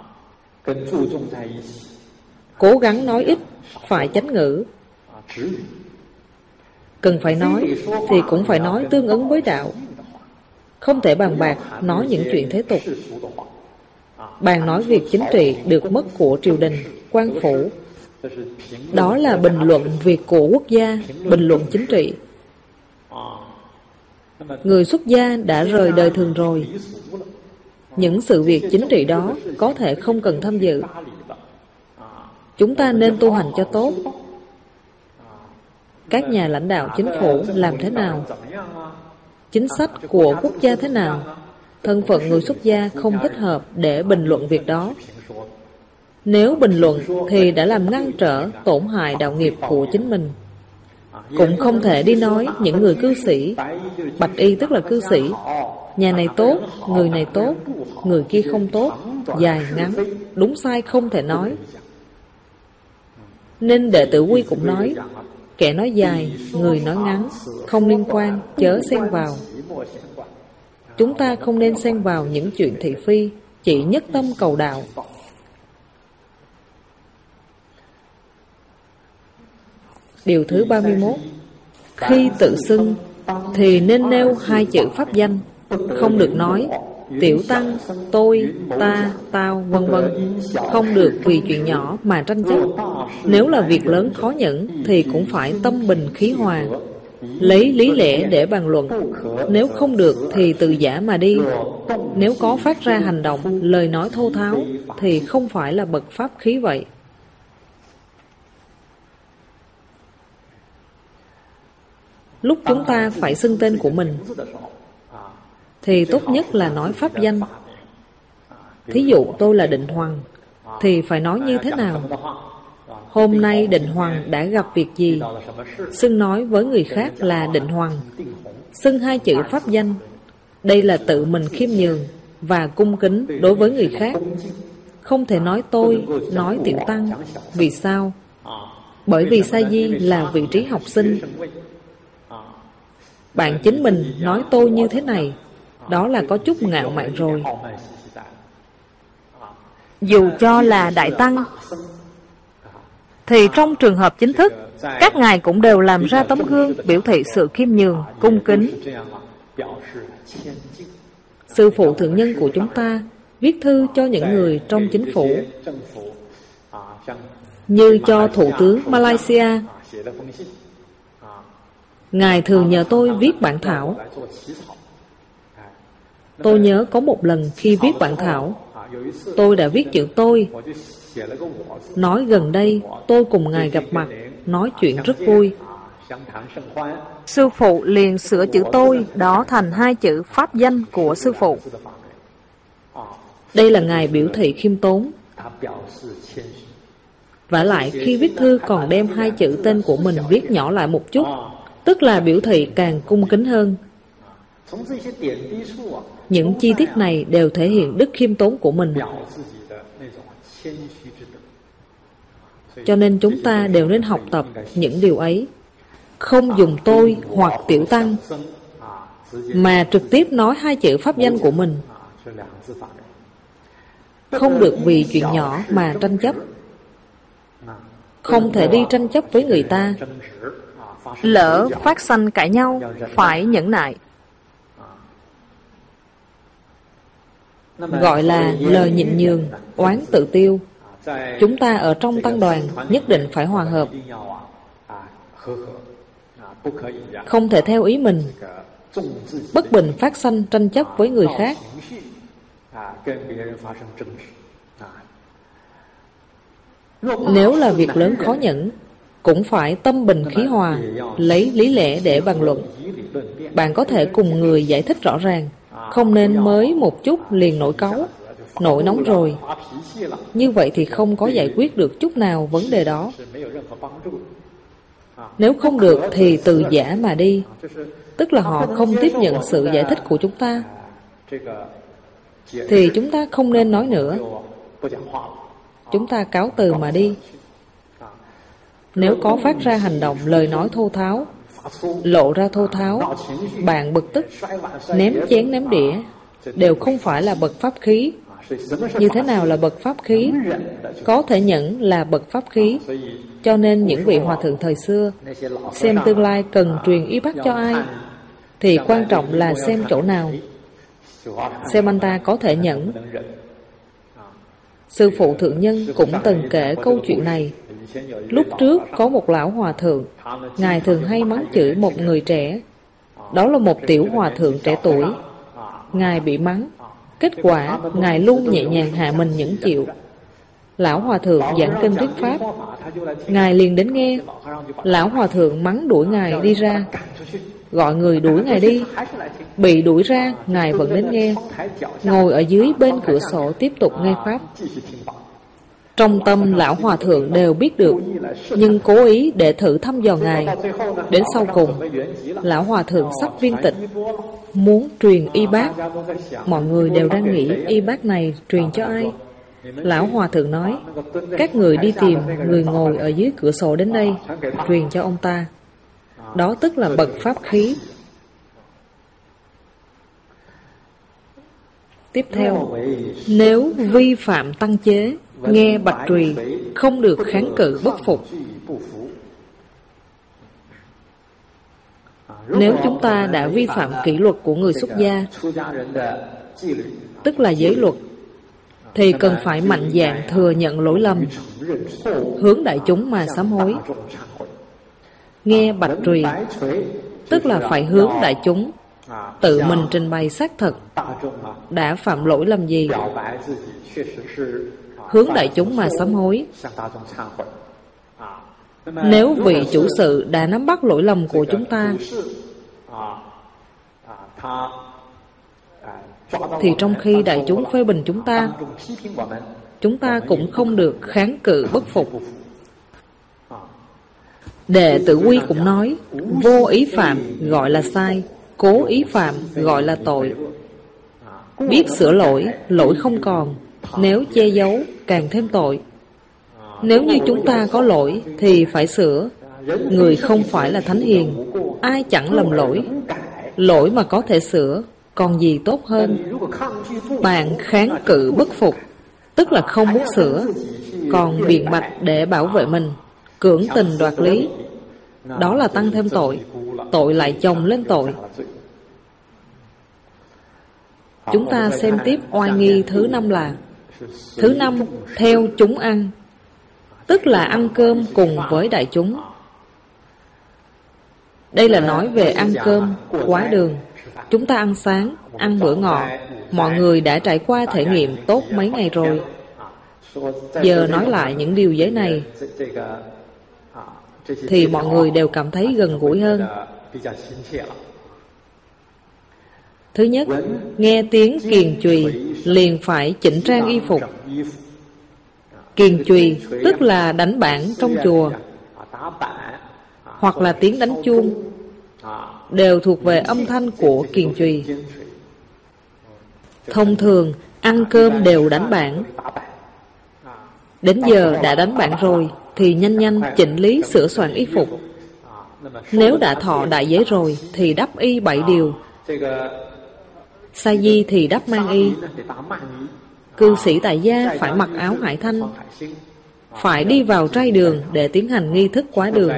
cố gắng nói ít, phải chánh ngữ. Cần phải nói thì cũng phải nói tương ứng với đạo. Không thể bàn bạc nói những chuyện thế tục. Bàn nói việc chính trị được mất của triều đình, quan phủ. Đó là bình luận việc của quốc gia, bình luận chính trị. Người xuất gia đã rời đời thường rồi. Những sự việc chính trị đó có thể không cần tham dự. Chúng ta nên tu hành cho tốt. Các nhà lãnh đạo chính phủ làm thế nào? Chính sách của quốc gia thế nào? Thân phận người xuất gia không thích hợp để bình luận việc đó. Nếu bình luận thì đã làm ngăn trở, tổn hại đạo nghiệp của chính mình. Cũng không thể đi nói những người cư sĩ, bạch y tức là cư sĩ, nhà này tốt, người này tốt, người kia không tốt, dài ngắn, đúng sai không thể nói. Nên đệ tử Quy cũng nói, kẻ nói dài, người nói ngắn, không liên quan, chớ xen vào. Chúng ta không nên xen vào những chuyện thị phi, chỉ nhất tâm cầu đạo. Điều thứ ba mươi mốt. Khi tự xưng thì nên nêu hai chữ pháp danh, không được nói tiểu tăng, tôi, ta, tao, vân vân. Không được vì chuyện nhỏ mà tranh chấp. Nếu là việc lớn khó nhẫn thì cũng phải tâm bình khí hòa, lấy lý lẽ để bàn luận. Nếu không được thì từ giả mà đi. Nếu có phát ra hành động, lời nói thô tháo thì không phải là bậc pháp khí vậy. Lúc chúng ta phải xưng tên của mình thì tốt nhất là nói pháp danh. Thí dụ tôi là Định Hoằng thì phải nói như thế nào? Hôm nay Định Hoằng đã gặp việc gì? Xưng nói với người khác là Định Hoằng. Xưng hai chữ pháp danh. Đây là tự mình khiêm nhường và cung kính đối với người khác. Không thể nói tôi, nói tiểu tăng. Vì sao? Bởi vì sa di là vị trí học sinh. Bạn chính mình nói tôi như thế này, đó là có chút ngạo mạn rồi. Dù cho là đại tăng thì trong trường hợp chính thức, các ngài cũng đều làm ra tấm gương biểu thị sự khiêm nhường, cung kính. Sư phụ thượng nhân của chúng ta viết thư cho những người trong chính phủ, như cho Thủ tướng Malaysia. Ngài thường nhờ tôi viết bản thảo. Tôi nhớ có một lần khi viết bản thảo, tôi đã viết chữ tôi, nói gần đây tôi cùng Ngài gặp mặt, nói chuyện rất vui. Sư phụ liền sửa chữ tôi đó thành hai chữ pháp danh của sư phụ. Đây là Ngài biểu thị khiêm tốn. Vả lại khi viết thư còn đem hai chữ tên của mình viết nhỏ lại một chút, tức là biểu thị càng cung kính hơn. Những chi tiết này đều thể hiện đức khiêm tốn của mình. Cho nên chúng ta đều nên học tập những điều ấy. Không dùng tôi hoặc tiểu tăng, mà trực tiếp nói hai chữ pháp danh của mình. Không được vì chuyện nhỏ mà tranh chấp. Không thể đi tranh chấp với người ta. Lỡ phát sanh cãi nhau, phải nhẫn nại. Gọi là lời nhịn nhường, oán tự tiêu. Chúng ta ở trong tăng đoàn nhất định phải hòa hợp. Không thể theo ý mình, bất bình phát sanh tranh chấp với người khác. Nếu là việc lớn khó nhẫn, cũng phải tâm bình khí hòa, lấy lý lẽ để bàn luận. Bạn có thể cùng người giải thích rõ ràng, không nên mới một chút liền nổi cáu, nổi nóng rồi. Như vậy thì không có giải quyết được chút nào vấn đề đó. Nếu không được thì từ giả mà đi, tức là họ không tiếp nhận sự giải thích của chúng ta, thì chúng ta không nên nói nữa. Chúng ta cáo từ mà đi. Nếu có phát ra hành động lời nói thô tháo, lộ ra thô tháo, bạn bực tức, ném chén ném đĩa, đều không phải là bậc pháp khí. Như thế nào là bậc pháp khí? Có thể nhẫn là bậc pháp khí. Cho nên những vị hòa thượng thời xưa xem tương lai cần truyền y bác cho ai, thì quan trọng là xem chỗ nào. Xem anh ta có thể nhẫn. Sư phụ thượng nhân cũng từng kể câu chuyện này. Lúc trước có một lão hòa thượng, Ngài thường hay mắng chửi một người trẻ. Đó là một tiểu hòa thượng trẻ tuổi. Ngài bị mắng, kết quả Ngài luôn nhẹ nhàng hạ mình nhẫn chịu. Lão hòa thượng giảng kinh thuyết pháp, Ngài liền đến nghe. Lão hòa thượng mắng đuổi Ngài đi ra, gọi người đuổi Ngài đi. Bị đuổi ra, Ngài vẫn đến nghe, ngồi ở dưới bên cửa sổ tiếp tục nghe pháp. Trong tâm lão hòa thượng đều biết được, nhưng cố ý để thử thăm dò Ngài. Đến sau cùng, lão hòa thượng sắp viên tịch, muốn truyền y bác. Mọi người đều đang nghĩ y bác này truyền cho ai. Lão hòa thượng nói, các người đi tìm người ngồi ở dưới cửa sổ đến đây, truyền cho ông ta. Đó tức là bậc pháp khí. Tiếp theo, nếu vi phạm tăng chế, nghe bạch trùy, không được kháng cự bất phục. Nếu chúng ta đã vi phạm kỷ luật của người xuất gia, tức là giới luật, thì cần phải mạnh dạn thừa nhận lỗi lầm, hướng đại chúng mà sám hối. Nghe bạch trùy, tức là phải hướng đại chúng tự mình trình bày xác thực đã phạm lỗi lầm gì, hướng đại chúng mà sám hối. Nếu vị chủ sự đã nắm bắt lỗi lầm của chúng ta, thì trong khi đại chúng phê bình chúng ta, chúng ta cũng không được kháng cự bất phục. Đệ Tử Quy cũng nói, vô ý phạm gọi là sai, cố ý phạm gọi là tội. Biết sửa lỗi, lỗi không còn, nếu che giấu càng thêm tội. Nếu như chúng ta có lỗi thì phải sửa. Người không phải là thánh hiền, ai chẳng lầm lỗi. Lỗi mà có thể sửa, còn gì tốt hơn. Bạn kháng cự bất phục, tức là không muốn sửa, còn biện bạch để bảo vệ mình, cưỡng tình đoạt lý. Đó là tăng thêm tội, tội lại chồng lên tội. Chúng ta xem tiếp oai nghi thứ năm là: thứ năm, theo chúng ăn, tức là ăn cơm cùng với đại chúng. Đây là nói về ăn cơm, quá đường. Chúng ta ăn sáng, ăn bữa ngọ, mọi người đã trải qua thể nghiệm tốt mấy ngày rồi. Giờ nói lại những điều giới này thì mọi người đều cảm thấy gần gũi hơn. Thứ nhất, nghe tiếng kiền chùy liền phải chỉnh trang y phục. Kiền chùy tức là đánh bảng trong chùa, hoặc là tiếng đánh chuông, đều thuộc về âm thanh của kiền chùy. Thông thường ăn cơm đều đánh bảng. Đến giờ đã đánh bảng rồi thì nhanh nhanh chỉnh lý sửa soạn y phục. Nếu đã thọ đại giới rồi thì đắp y bảy điều. Sa di thì đắp mang y. Cư sĩ tại gia phải mặc áo hải thanh, phải đi vào trai đường để tiến hành nghi thức quá đường.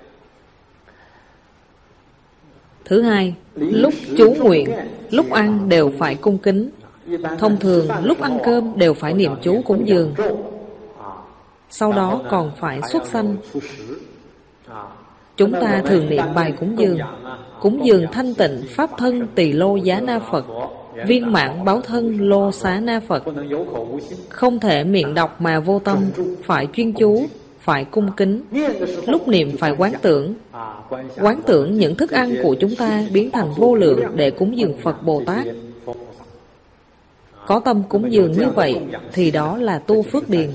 Thứ hai, lúc chú nguyện, lúc ăn đều phải cung kính. Thông thường lúc ăn cơm đều phải niệm chú cúng dường, sau đó còn phải xuất sanh. Chúng ta thường niệm bài cúng dường: cúng dường thanh tịnh pháp thân tỳ lô giá na Phật, viên mãn báo thân lô xá na Phật. Không thể miệng đọc mà vô tâm, phải chuyên chú, phải cung kính. Lúc niệm phải quán tưởng, quán tưởng những thức ăn của chúng ta biến thành vô lượng để cúng dường Phật Bồ Tát. Có tâm cúng dường như vậy thì đó là tu phước điền.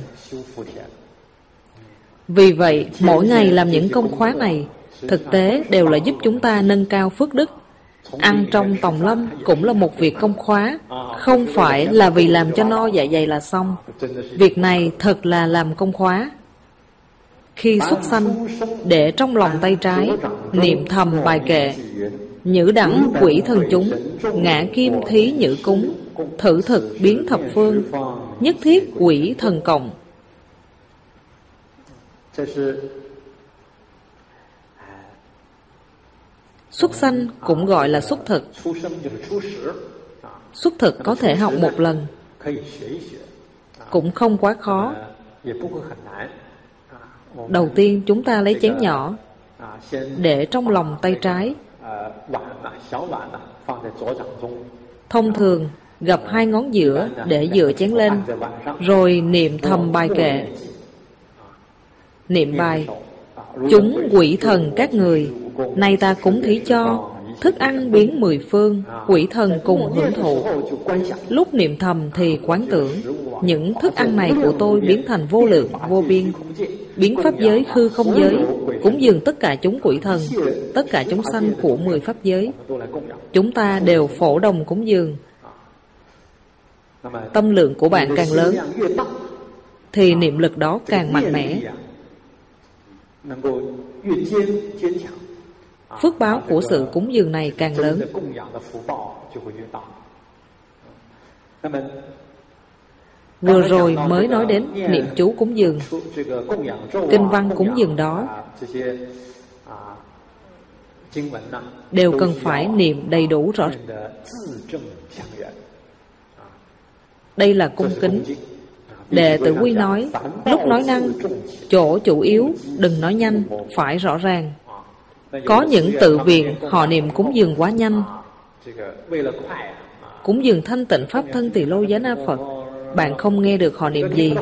Vì vậy, mỗi ngày làm những công khóa này, thực tế đều là giúp chúng ta nâng cao phước đức. Ăn trong tòng lâm cũng là một việc công khóa, không phải là vì làm cho no dạ dày là xong. Việc này thật là làm công khóa. Khi xuất sanh, để trong lòng tay trái, niệm thầm bài kệ: nhữ đẳng quỷ thần chúng, ngã kim thí nhữ cúng, thử thực biến thập phương, nhất thiết quỷ thần cộng. Xuất sanh cũng gọi là xuất thực. Xuất thực có thể học một lần, cũng không quá khó. Đầu tiên chúng ta lấy chén nhỏ, để trong lòng tay trái. Thông thường gập hai ngón giữa để dựa chén lên, rồi niệm thầm bài kệ. Niệm bài: chúng quỷ thần các người, nay ta cúng thí cho, thức ăn biến mười phương, quỷ thần cùng hưởng thụ. Lúc niệm thầm thì quán tưởng những thức ăn này của tôi biến thành vô lượng vô biên, biến pháp giới hư không giới, cúng dường tất cả chúng quỷ thần, tất cả chúng sanh của mười pháp giới. Chúng ta đều phổ đồng cúng dường. Tâm lượng của bạn càng lớn thì niệm lực đó càng mạnh mẽ. Phước báo của sự cúng dường này càng lớn. Vừa rồi mới nói đến niệm chú cúng dường. Kinh văn cúng dường đó đều cần phải niệm đầy đủ rõ. Đây là cung kính. Đệ tử Quy nói, lúc nói năng, chỗ chủ yếu, đừng nói nhanh, phải rõ ràng. Có những tự viện, họ niệm cúng dường quá nhanh. Cúng dường thanh tịnh Pháp thân Tỳ Lô Giá Na Phật, bạn không nghe được họ niệm gì.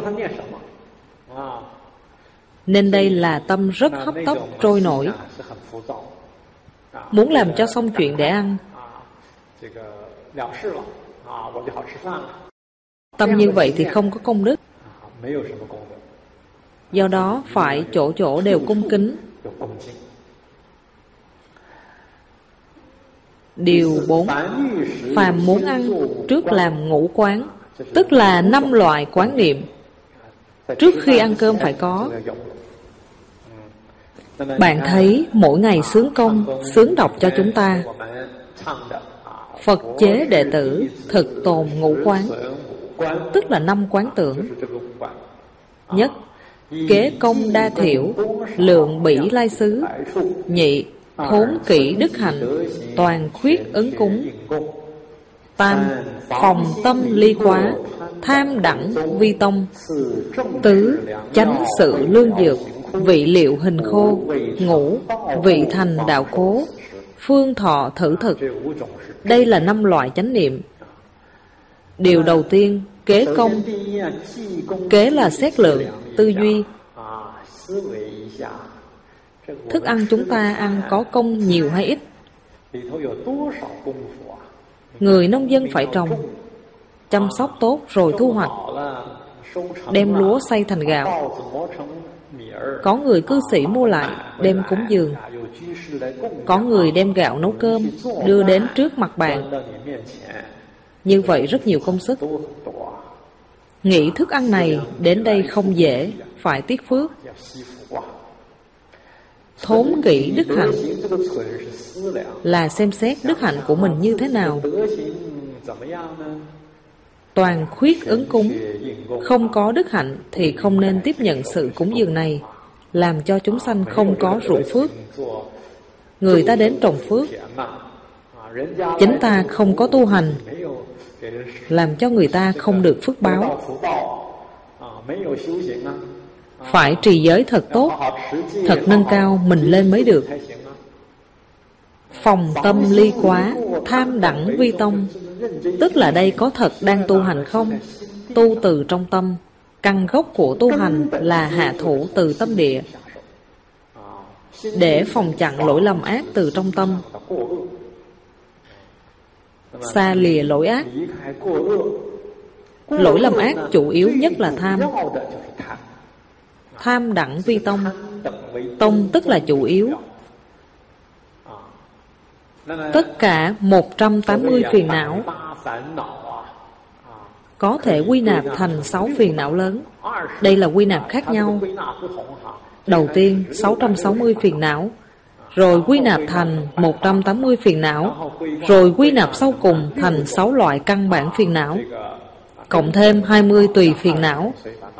Nên đây là tâm rất hấp tấp, trôi nổi. Muốn làm cho xong chuyện để ăn. Tâm như vậy thì không có công đức. Do đó phải chỗ chỗ đều cung kính. Điều bốn. Phàm muốn ăn, trước làm ngũ quán, tức là năm loại quán niệm. Trước khi ăn cơm phải có. Bạn thấy mỗi ngày sướng công, sướng đọc cho chúng ta. Phật chế đệ tử thực tồn ngũ quán, tức là năm quán tưởng. Nhất, kế công đa thiểu, lượng bỉ lai xứ. Nhị, thốn kỹ đức hạnh, toàn khuyết ứng cúng. Tam, phòng tâm ly quá, tham đẳng vi tông. Tứ, chánh sự lương dược, vị liệu hình khô. Ngũ, vị thành đạo cố, phương thọ thử thực. Đây là năm loại chánh niệm. Điều đầu tiên, kế công. Kế là xét lượng, tư duy. Thức ăn chúng ta ăn có công nhiều hay ít? Người nông dân phải trồng, chăm sóc tốt rồi thu hoạch, đem lúa xay thành gạo. Có người cư sĩ mua lại, đem cúng dường. Có người đem gạo nấu cơm, đưa đến trước mặt bạn. Như vậy rất nhiều công sức. Nghĩ thức ăn này đến đây không dễ, phải tiếc phước. Thốn kỹ đức hạnh là xem xét đức hạnh của mình như thế nào. Toàn khuyết ứng cúng. Không có đức hạnh thì không nên tiếp nhận sự cúng dường này, làm cho chúng sanh không có ruộng phước. Người ta đến trồng phước, chính ta không có tu hành, làm cho người ta không được phước báo. Phải trì giới thật tốt, thật nâng cao mình lên mới được. Phòng tâm ly quá, tham đẳng vi tông. Tức là đây có thật đang tu hành không? Tu từ trong tâm. Căn gốc của tu hành là hạ thủ từ tâm địa, để phòng chặn lỗi lầm ác từ trong tâm. Xa lìa lỗi ác. Lỗi lầm ác chủ yếu nhất là tham. Tham đẳng vi tông. Tông tức là chủ yếu. Tất cả một trăm tám mươi phiền não có thể quy nạp thành sáu phiền não lớn. Đây là quy nạp khác nhau. Đầu tiên sáu trăm sáu mươi phiền não, rồi quy nạp thành một trăm tám mươi phiền não, rồi quy nạp sau cùng thành sáu loại căn bản phiền não, cộng thêm hai mươi tùy phiền não.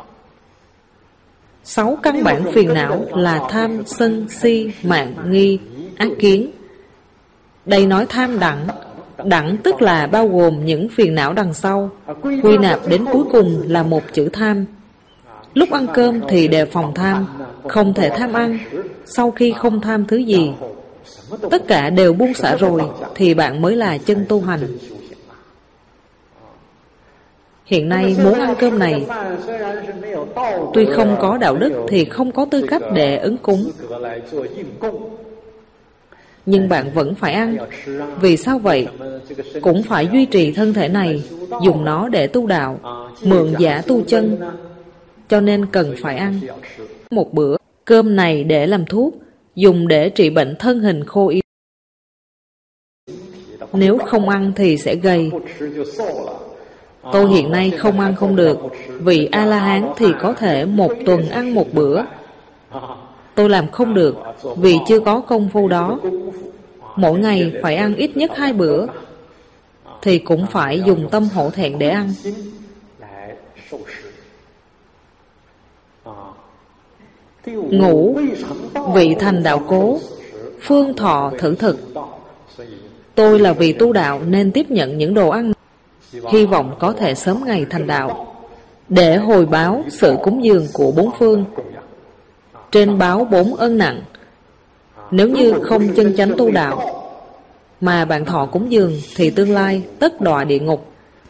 Sáu căn bản phiền não là tham, sân, si, mạn, nghi, ác kiến. Đây nói tham đẳng. Đẳng tức là bao gồm những phiền não đằng sau. Quy nạp đến cuối cùng là một chữ tham. Lúc ăn cơm thì đề phòng tham, không thể tham ăn. Sau khi không tham thứ gì, tất cả đều buông xả rồi, thì bạn mới là chân tu hành. Hiện nay muốn ăn cơm này, tuy không có đạo đức thì không có tư cách để ứng cúng, nhưng bạn vẫn phải ăn. Vì sao vậy? Cũng phải duy trì thân thể này, dùng nó để tu đạo, mượn giả tu chân, cho nên cần phải ăn. Một bữa cơm này để làm thuốc, dùng để trị bệnh thân hình khô yếu. Nếu không ăn thì sẽ gầy. Tôi hiện nay không ăn không được. Vị A-la-hán thì có thể một tuần ăn một bữa. Tôi làm không được, vì chưa có công phu đó. Mỗi ngày phải ăn ít nhất hai bữa, thì cũng phải dùng tâm hổ thẹn để ăn. Ngũ, vị thành đạo cố. phương thọ thử thực. Tôi là vì tu đạo nên tiếp nhận những đồ ăn, hy vọng có thể sớm ngày thành đạo, để hồi báo sự cúng dường của bốn phương, trên báo bốn ân nặng. Nếu như không chân chánh tu đạo mà bạn thọ cúng dường thì tương lai tất đọa địa ngục.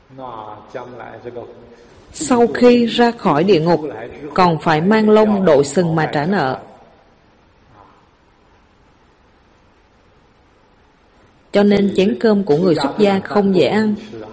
Sau khi ra khỏi địa ngục còn phải mang lông đội sừng mà trả nợ. Cho nên chén cơm của người xuất gia không dễ ăn.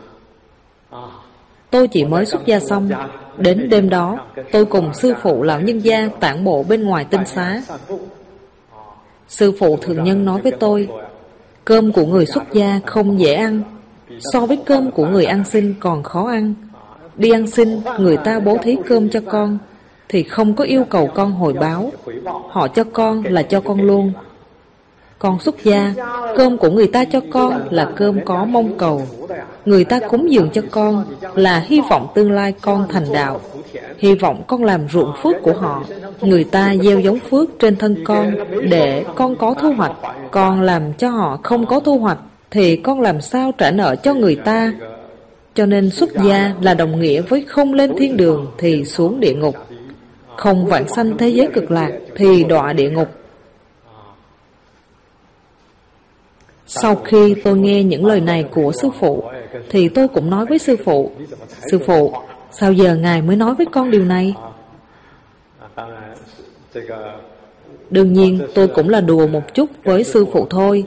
Tôi chỉ mới xuất gia xong, đến đêm đó tôi cùng sư phụ lão nhân gia tản bộ bên ngoài tinh xá. Sư phụ thường nhân nói với tôi, cơm của người xuất gia không dễ ăn, so với cơm của người ăn xin còn khó ăn. Đi ăn xin, người ta bố thí cơm cho con thì không có yêu cầu con hồi báo, họ cho con là cho con luôn. Con xuất gia, cơm của người ta cho con là cơm có mong cầu. Người ta cúng dường cho con là hy vọng tương lai con thành đạo, hy vọng con làm ruộng phước của họ. Người ta gieo giống phước trên thân con để con có thu hoạch. Con làm cho họ không có thu hoạch thì con làm sao trả nợ cho người ta? Cho nên xuất gia là đồng nghĩa với không lên thiên đường thì xuống địa ngục, không vãng sanh thế giới cực lạc thì đọa địa ngục. Sau khi tôi nghe những lời này của sư phụ thì tôi cũng nói với sư phụ, sư phụ, sao giờ ngài mới nói với con điều này? Đương nhiên tôi cũng là đùa một chút với sư phụ thôi,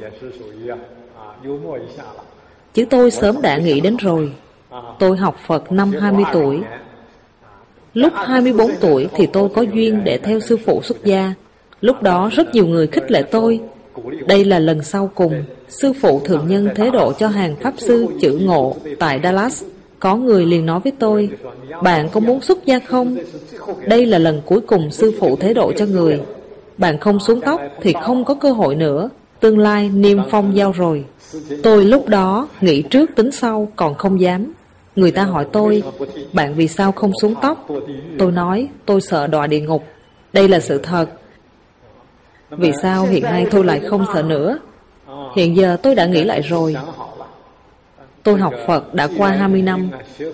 chứ tôi sớm đã nghĩ đến rồi. Tôi học Phật năm hai mươi tuổi. Lúc hai mươi bốn tuổi thì tôi có duyên để theo sư phụ xuất gia. Lúc đó rất nhiều người khích lệ tôi. Đây là lần sau cùng sư phụ thượng nhân thế độ cho hàng pháp sư chữ Ngộ tại Dallas. Có người liền nói với tôi, bạn có muốn xuất gia không? Đây là lần cuối cùng sư phụ thế độ cho người. Bạn không xuống tóc thì không có cơ hội nữa. Tương lai niêm phong giao rồi. Tôi lúc đó nghĩ trước tính sau, còn không dám. Người ta hỏi tôi, bạn vì sao không xuống tóc? Tôi nói, tôi sợ đọa địa ngục. Đây là sự thật. Vì sao hiện nay tôi lại không sợ nữa? Hiện giờ tôi đã nghĩ lại rồi. Tôi học Phật đã qua hai mươi năm.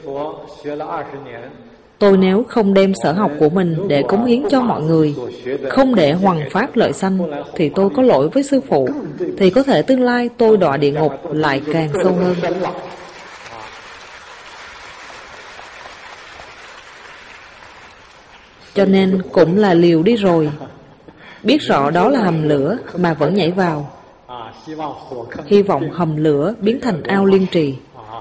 Tôi nếu không đem sở học của mình để cống hiến cho mọi người, không để hoằng pháp lợi sanh, thì tôi có lỗi với sư phụ, thì có thể tương lai tôi đọa địa ngục lại càng sâu hơn. Cho nên cũng là liều đi rồi. Biết rõ đó là hầm lửa mà vẫn nhảy vào. Hy vọng hầm lửa biến thành ao liên trì.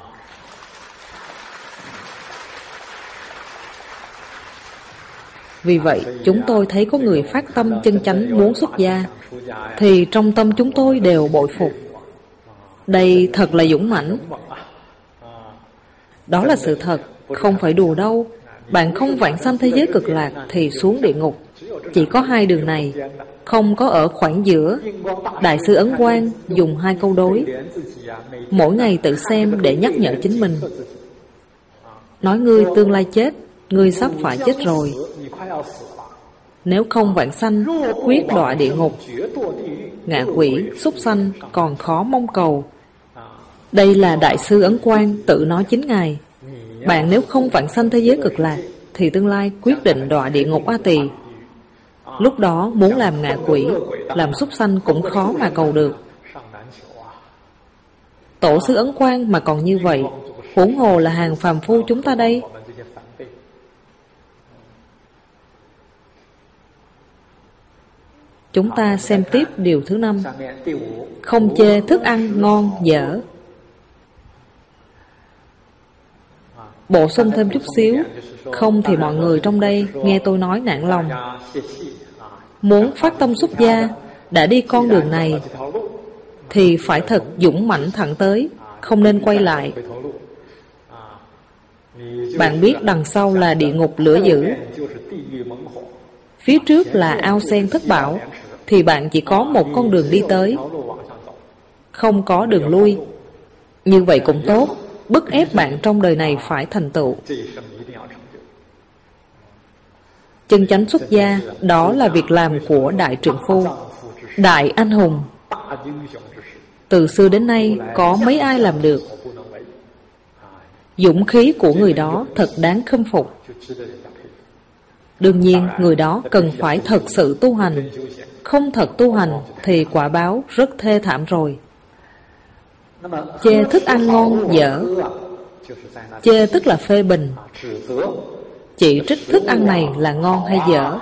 Vì vậy, chúng tôi thấy có người phát tâm chân chánh muốn xuất gia, thì trong tâm chúng tôi đều bội phục. Đây thật là dũng mãnh. Đó là sự thật, không phải đùa đâu. Bạn không vãng sanh thế giới cực lạc thì xuống địa ngục. Chỉ có hai đường này, không có ở khoảng giữa. Đại sư Ấn Quang dùng hai câu đối, mỗi ngày tự xem để nhắc nhở chính mình. Nói ngươi tương lai chết, ngươi sắp phải chết rồi. Nếu không vãng sanh, quyết đọa địa ngục. Ngạ quỷ, súc sanh còn khó mong cầu. Đây là Đại sư Ấn Quang tự nói chính ngài. Bạn nếu không vãng sanh thế giới cực lạc thì tương lai quyết định đọa địa ngục A Tỳ. Lúc đó muốn làm ngạ quỷ, làm súc sanh cũng khó mà cầu được. Tổ sư Ấn Quang mà còn như vậy, huống hồ là hàng phàm phu chúng ta đây. Chúng ta xem tiếp điều thứ năm. Không chê thức ăn ngon dở. Bổ sung thêm chút xíu, không thì mọi người trong đây nghe tôi nói nản lòng. Muốn phát tâm xuất gia, đã đi con đường này thì phải thật dũng mãnh thẳng tới, không nên quay lại. Bạn biết đằng sau là địa ngục lửa dữ, phía trước là ao sen thất bảo, thì bạn chỉ có một con đường đi tới, không có đường lui. Như vậy cũng tốt, bức ép bạn trong đời này phải thành tựu. Chân chánh xuất gia, đó là việc làm của đại trượng phu, đại anh hùng, Từ xưa đến nay có mấy ai làm được. Dũng khí của người đó thật đáng khâm phục. Đương nhiên người đó cần phải thật sự tu hành. Không thật tu hành thì quả báo rất thê thảm rồi. Chê thức ăn ngon dở. Chê tức là phê bình, chỉ trích thức ăn này là ngon hay dở.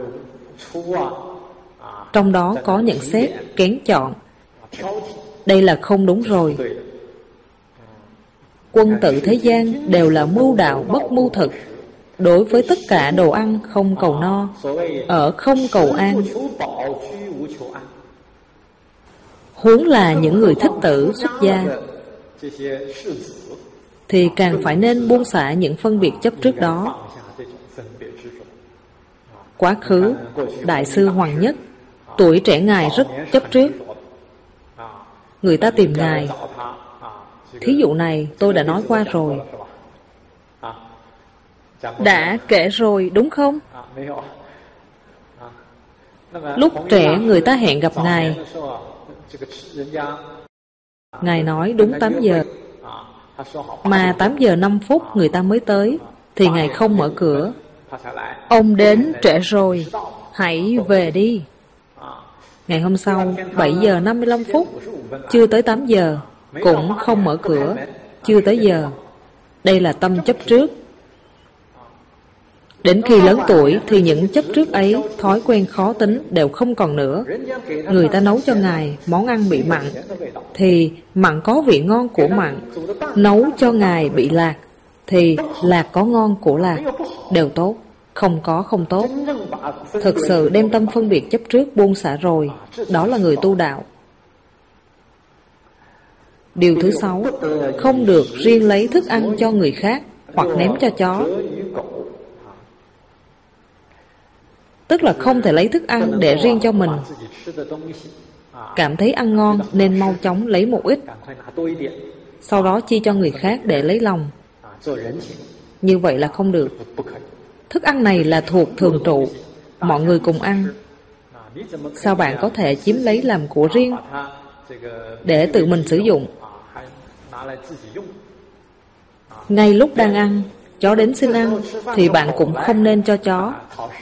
Trong đó có nhận xét, kén chọn. Đây là không đúng rồi. Quân tử thế gian đều là mưu đạo bất mưu thực. Đối với tất cả đồ ăn không cầu no, ở không cầu an. Huống là những người thích tử xuất gia thì càng phải nên buông xả những phân biệt chấp trước đó. Quá khứ, Đại sư Hoàng Nhất, tuổi trẻ Ngài rất chấp trước. Người ta tìm Ngài. Thí dụ này tôi đã nói qua rồi. Đã kể rồi đúng không? Lúc trẻ người ta hẹn gặp Ngài. Ngài nói đúng tám giờ. Mà tám giờ năm phút người ta mới tới, thì Ngài không mở cửa. Ông đến trễ rồi, hãy về đi. Ngày hôm sau, bảy giờ năm mươi lăm phút, chưa tới tám giờ, cũng không mở cửa, chưa tới giờ. Đây là tâm chấp trước. Đến khi lớn tuổi thì những chấp trước ấy, thói quen khó tính đều không còn nữa. Người ta nấu cho Ngài món ăn bị mặn, thì mặn có vị ngon của mặn. Nấu cho Ngài bị lạc, thì lạc có ngon của lạc. Đều tốt, không có không tốt. Thực sự đem tâm phân biệt chấp trước buông xả rồi, đó là người tu đạo. Điều thứ sáu, không được riêng lấy thức ăn cho người khác hoặc ném cho chó. Tức là không thể lấy thức ăn để riêng cho mình. Cảm thấy ăn ngon nên mau chóng lấy một ít, sau đó chia cho người khác để lấy lòng. Như vậy là không được. Thức ăn này là thuộc thường trụ, mọi người cùng ăn. Sao bạn có thể chiếm lấy làm của riêng để tự mình sử dụng? Ngay lúc đang ăn, chó đến xin ăn, thì bạn cũng không nên cho chó.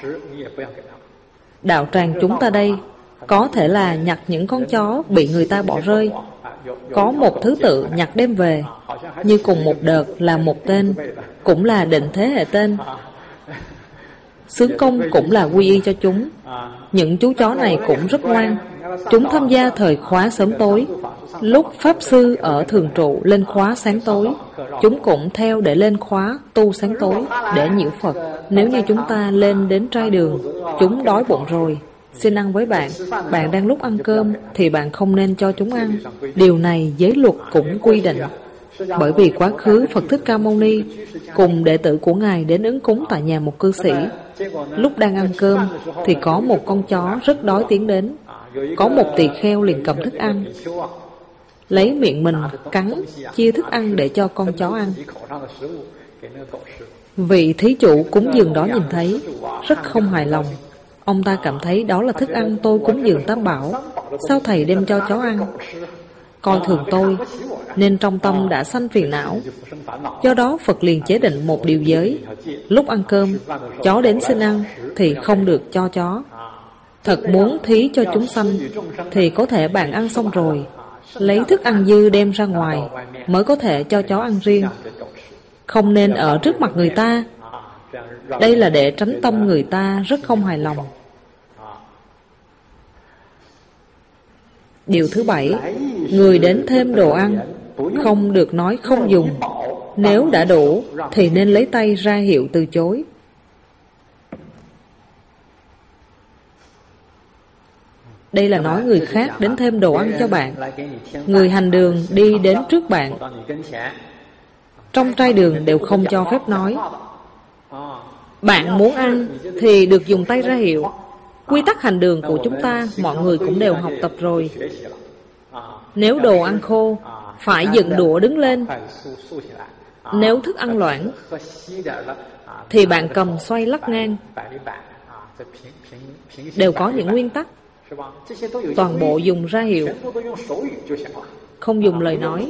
Đạo tràng chúng ta đây có thể là nhặt những con chó bị người ta bỏ rơi, có một thứ tự nhặt đem về, như cùng một đợt là một tên, cũng là định thế hệ tên. Xướng công cũng là quy y cho chúng. Những chú chó này cũng rất ngoan. Chúng tham gia thời khóa sớm tối. Lúc Pháp Sư ở thường trụ lên khóa sáng tối, chúng cũng theo để lên khóa tu sáng tối để nhiễu Phật. Nếu như chúng ta lên đến trai đường, chúng đói bụng rồi, xin ăn với bạn. Bạn đang lúc ăn cơm thì bạn không nên cho chúng ăn. Điều này giới luật cũng quy định. Bởi vì quá khứ Phật Thích Ca Mâu Ni cùng đệ tử của Ngài đến ứng cúng tại nhà một cư sĩ. Lúc đang ăn cơm thì có một con chó rất đói tiến đến. Có một tỳ kheo liền cầm thức ăn, lấy miệng mình cắn, chia thức ăn để cho con chó ăn. Vị thí chủ cúng dường đó nhìn thấy, rất không hài lòng. Ông ta cảm thấy đó là thức ăn tôi cúng dường Tam Bảo, sao thầy đem cho chó ăn? Coi thường tôi, nên trong tâm đã sanh phiền não. Do đó Phật liền chế định một điều giới. Lúc ăn cơm, chó đến xin ăn thì không được cho chó. Thật muốn thí cho chúng sanh thì có thể bạn ăn xong rồi, lấy thức ăn dư đem ra ngoài mới có thể cho chó ăn riêng. Không nên ở trước mặt người ta. Đây là để tránh tâm người ta rất không hài lòng. Điều thứ bảy, người đến thêm đồ ăn không được nói không dùng. Nếu đã đủ thì nên lấy tay ra hiệu từ chối. Đây là nói người khác đến thêm đồ ăn cho bạn. Người hành đường đi đến trước bạn, trong trai đường đều không cho phép nói. Bạn muốn ăn thì được dùng tay ra hiệu. Quy tắc hành đường của chúng ta mọi người cũng đều học tập rồi. Nếu đồ ăn khô, phải dựng đũa đứng lên. Nếu thức ăn loãng thì bạn cầm xoay lắc ngang. Đều có những nguyên tắc. Toàn bộ dùng ra hiệu, không dùng lời nói.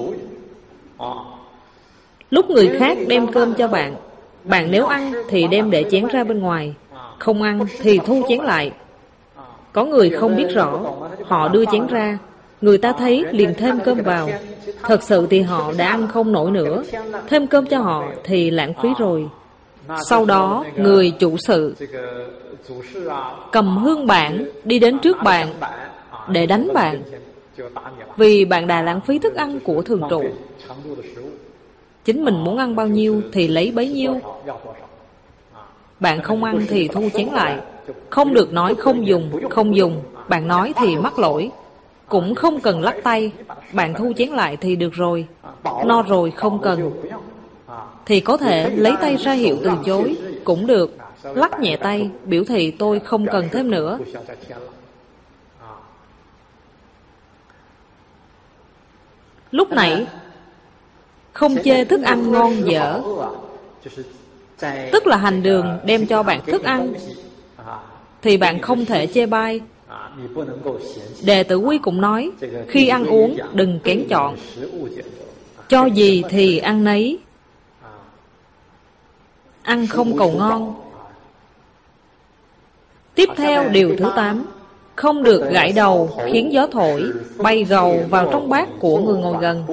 Lúc người khác đem cơm cho bạn, bạn nếu ăn thì đem để chén ra bên ngoài, không ăn thì thu chén lại. Có người không biết rõ, họ đưa chén ra, người ta thấy liền thêm cơm vào. Thật sự thì họ đã ăn không nổi nữa, thêm cơm cho họ thì lãng phí rồi. Sau đó người chủ sự cầm hương bảng đi đến trước bạn để đánh bạn, vì bạn đã lãng phí thức ăn của thường trụ. Chính mình muốn ăn bao nhiêu thì lấy bấy nhiêu. Bạn không ăn thì thu chén lại. Không được nói không dùng, không dùng. Bạn nói thì mắc lỗi. Cũng không cần lắc tay, bạn thu chén lại thì được rồi. No rồi không cần thì có thể lấy tay ra hiệu từ chối cũng được. Lắc nhẹ tay biểu thị tôi không cần thêm nữa. Lúc nãy không chê thức ăn ngon dở, tức là hành đường đem cho bạn thức ăn, thì bạn không thể chê bai. Đệ tử Quy cũng nói, khi ăn uống đừng kén chọn, cho gì thì ăn nấy, ăn không cầu ngon. Tiếp theo điều thứ tám, không được gãi đầu khiến gió thổi bay gầu vào trong bát của người ngồi gần.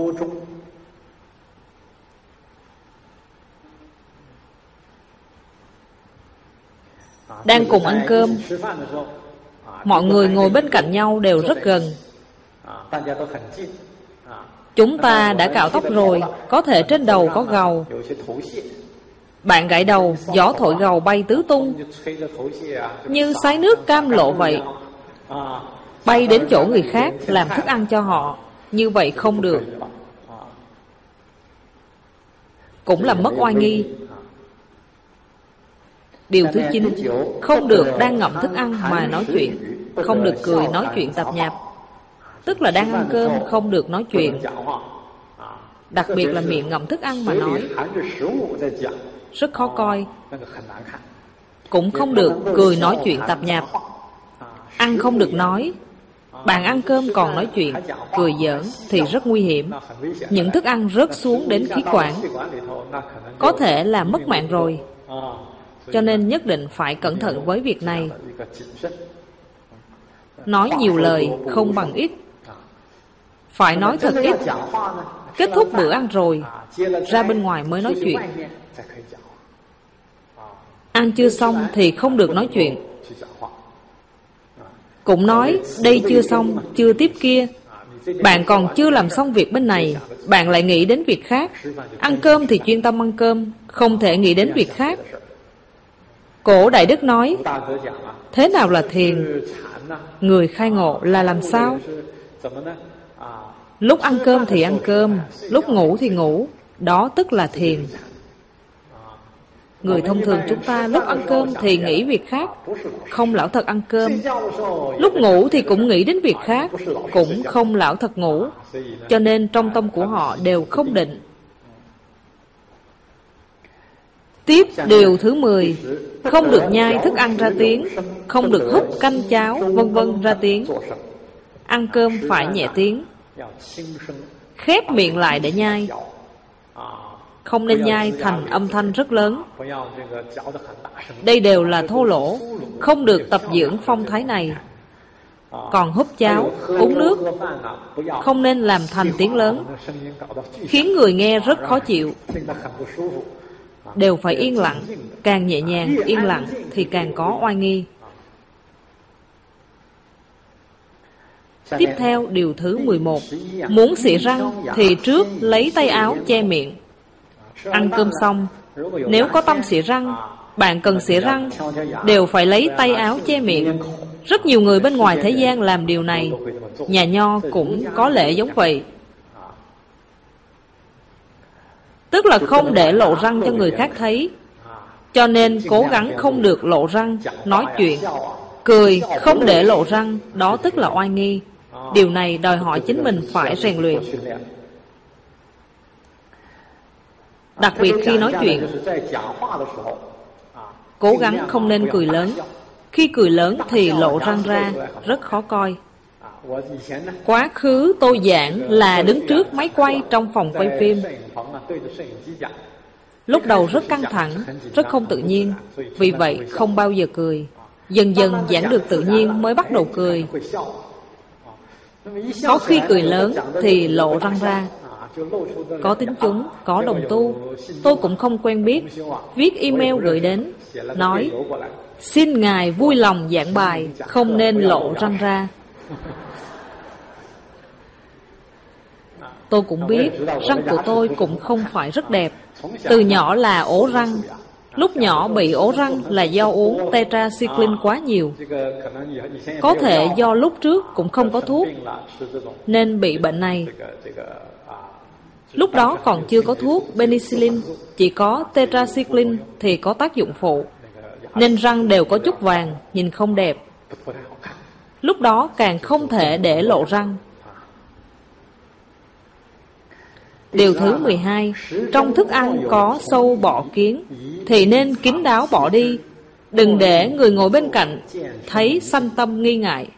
Đang cùng ăn cơm, mọi người ngồi bên cạnh nhau đều rất gần. Chúng ta đã cạo tóc rồi, có thể trên đầu có gầu. Bạn gãi đầu, gió thổi gầu bay tứ tung, như sái nước cam lộ vậy, bay đến chỗ người khác làm thức ăn cho họ. Như vậy không được, cũng làm mất oai nghi. Điều thứ chín, không được đang ngậm thức ăn mà nói chuyện. Không được cười nói chuyện tạp nhạp, tức là đang ăn cơm không được nói chuyện, đặc biệt là miệng ngậm thức ăn mà nói, rất khó coi. Cũng không được cười nói chuyện tạp nhạp. Ăn không được nói. Bạn ăn cơm còn nói chuyện, cười giỡn thì rất nguy hiểm. Những thức ăn rớt xuống đến khí quản, có thể là mất mạng rồi. Cho nên nhất định phải cẩn thận với việc này. Nói nhiều lời không bằng ít, phải nói thật ít. Kết thúc bữa ăn rồi, ra bên ngoài mới nói chuyện. Ăn chưa xong thì không được nói chuyện. Cũng nói đây chưa xong, chưa tiếp kia. Bạn còn chưa làm xong việc bên này, bạn lại nghĩ đến việc khác. Ăn cơm thì chuyên tâm ăn cơm, không thể nghĩ đến việc khác. Cổ Đại Đức nói, thế nào là thiền? Người khai ngộ là làm sao? Lúc ăn cơm thì ăn cơm, lúc ngủ thì ngủ, đó tức là thiền. Người thông thường chúng ta lúc ăn cơm thì nghĩ việc khác, không lão thật ăn cơm. Lúc ngủ thì cũng nghĩ đến việc khác, cũng không lão thật ngủ. Cho nên trong tâm của họ đều không định. Tiếp điều thứ mười, không được nhai thức ăn ra tiếng, không được húp canh cháo vân vân ra tiếng. Ăn cơm phải nhẹ tiếng, khép miệng lại để nhai. Không nên nhai thành âm thanh rất lớn. Đây đều là thô lỗ, không được tập dưỡng phong thái này. Còn húp cháo, uống nước, không nên làm thành tiếng lớn, khiến người nghe rất khó chịu. Đều phải yên lặng, càng nhẹ nhàng, yên lặng thì càng có oai nghi. Tiếp theo điều thứ mười một, muốn xị răng thì trước lấy tay áo che miệng. Ăn cơm xong, nếu có tâm xị răng, bạn cần xị răng, đều phải lấy tay áo che miệng. Rất nhiều người bên ngoài thế gian làm điều này. Nhà Nho cũng có lễ giống vậy, tức là không để lộ răng cho người khác thấy. Cho nên cố gắng không được lộ răng, nói chuyện, cười không để lộ răng, đó tức là oai nghi. Điều này đòi hỏi chính mình phải rèn luyện. Đặc biệt khi nói chuyện, cố gắng không nên cười lớn. Khi cười lớn thì lộ răng ra, rất khó coi. Quá khứ tôi giảng là đứng trước máy quay trong phòng quay phim. Lúc đầu rất căng thẳng, rất không tự nhiên, vì vậy không bao giờ cười. Dần dần giảng được tự nhiên mới bắt đầu cười. Có khi cười lớn thì lộ răng ra. Có tín chúng, có đồng tu, tôi cũng không quen biết, viết email gửi đến, nói xin Ngài vui lòng giảng bài, không nên lộ răng ra. Tôi cũng biết răng của tôi cũng không phải rất đẹp. Từ nhỏ là ố răng. Lúc nhỏ bị ố răng là do uống tetracycline quá nhiều. Có thể do lúc trước cũng không có thuốc nên bị bệnh này. Lúc đó còn chưa có thuốc penicillin, chỉ có tetracycline thì có tác dụng phụ, nên răng đều có chút vàng, nhìn không đẹp. Lúc đó càng không thể để lộ răng. Điều thứ mười hai, trong thức ăn có sâu bọ kiến thì nên kín đáo bỏ đi, đừng để người ngồi bên cạnh thấy sanh tâm nghi ngại.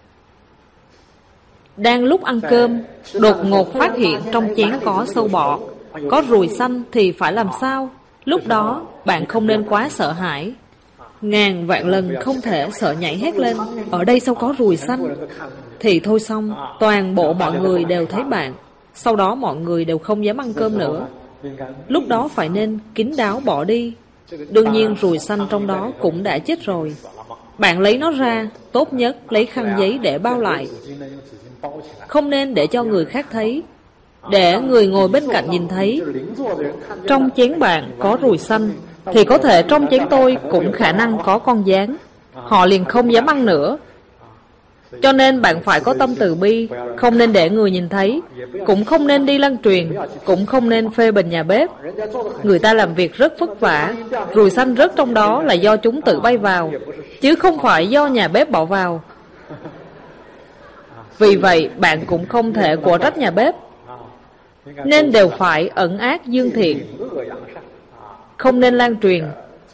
Đang lúc ăn cơm, đột ngột phát hiện trong chén có sâu bọ, có ruồi xanh thì phải làm sao? Lúc đó bạn không nên quá sợ hãi. Ngàn vạn lần không thể sợ nhảy hét lên, ở đây sao có ruồi xanh? Thì thôi xong, toàn bộ mọi người đều thấy bạn. Sau đó mọi người đều không dám ăn cơm nữa. Lúc đó phải nên kín đáo bỏ đi. Đương nhiên ruồi xanh trong đó cũng đã chết rồi. Bạn lấy nó ra, tốt nhất lấy khăn giấy để bao lại. Không nên để cho người khác thấy, để người ngồi bên cạnh nhìn thấy. Trong chén bạn có ruồi xanh thì có thể trong chén tôi cũng khả năng có con gián. Họ liền không dám ăn nữa. Cho nên bạn phải có tâm từ bi, không nên để người nhìn thấy, cũng không nên đi lan truyền, cũng không nên phê bình nhà bếp. Người ta làm việc rất vất vả, ruồi xanh rớt trong đó là do chúng tự bay vào, chứ không phải do nhà bếp bỏ vào. Vì vậy bạn cũng không thể của trách nhà bếp, nên đều phải ẩn ác dương thiện, không nên lan truyền.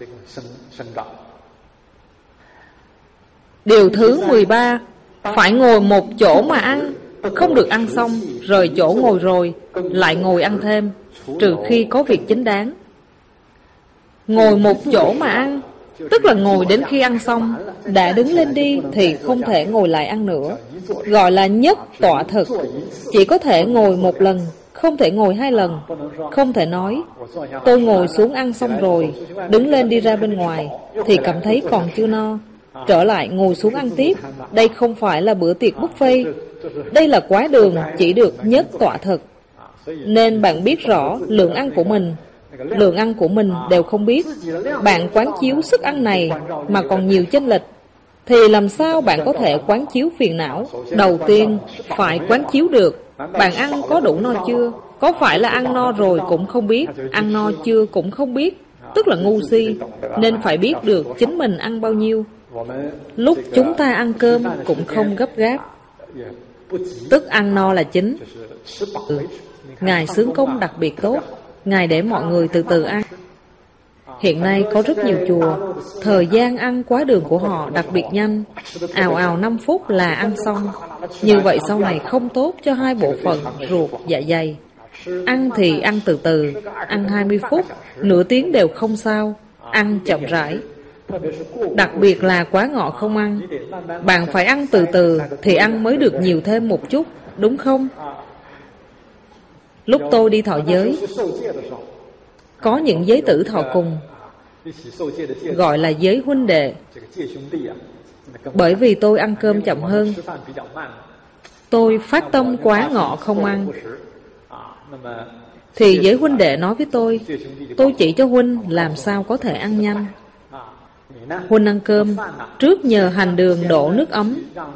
Điều thứ mười ba, phải ngồi một chỗ mà ăn, không được ăn xong rời chỗ ngồi rồi lại ngồi ăn thêm, trừ khi có việc chính đáng. Ngồi một chỗ mà ăn tức là ngồi đến khi ăn xong, đã đứng lên đi thì không thể ngồi lại ăn nữa, gọi là nhất tọa thực. Chỉ có thể ngồi một lần, không thể ngồi hai lần. Không thể nói tôi ngồi xuống ăn xong rồi, đứng lên đi ra bên ngoài thì cảm thấy còn chưa no, trở lại ngồi xuống ăn tiếp. Đây không phải là bữa tiệc buffet, đây là quá đường, chỉ được nhất tọa thực. Nên bạn biết rõ lượng ăn của mình, lượng ăn của mình đều không biết. Bạn quán chiếu sức ăn này mà còn nhiều chênh lệch, thì làm sao bạn có thể quán chiếu phiền não? Đầu tiên phải quán chiếu được bạn ăn có đủ no chưa. Có phải là ăn no rồi cũng không biết, ăn no chưa cũng không biết, tức là ngu si. Nên phải biết được chính mình ăn bao nhiêu. Lúc chúng ta ăn cơm cũng không gấp gáp, tức ăn no là chính. ừ. Ngài xướng công đặc biệt tốt, Ngài để mọi người từ từ ăn. Hiện nay có rất nhiều chùa, thời gian ăn quá đường của họ đặc biệt nhanh, ào ào năm phút là ăn xong. Như vậy sau này không tốt cho hai bộ phận ruột, dạ dày. Ăn thì ăn từ từ, ăn hai mươi phút, nửa tiếng đều không sao, ăn chậm rãi. Đặc biệt là quá ngọ không ăn. Bạn phải ăn từ từ thì ăn mới được nhiều thêm một chút, đúng không? Lúc tôi đi thọ giới, có những giới tử thọ cùng, gọi là giới huynh đệ. Bởi vì tôi ăn cơm chậm hơn, tôi phát tâm quá ngọ không ăn, thì giới huynh đệ nói với tôi, tôi chỉ cho huynh làm sao có thể ăn nhanh. Huynh ăn cơm, trước nhờ hành đường đổ nước ấm,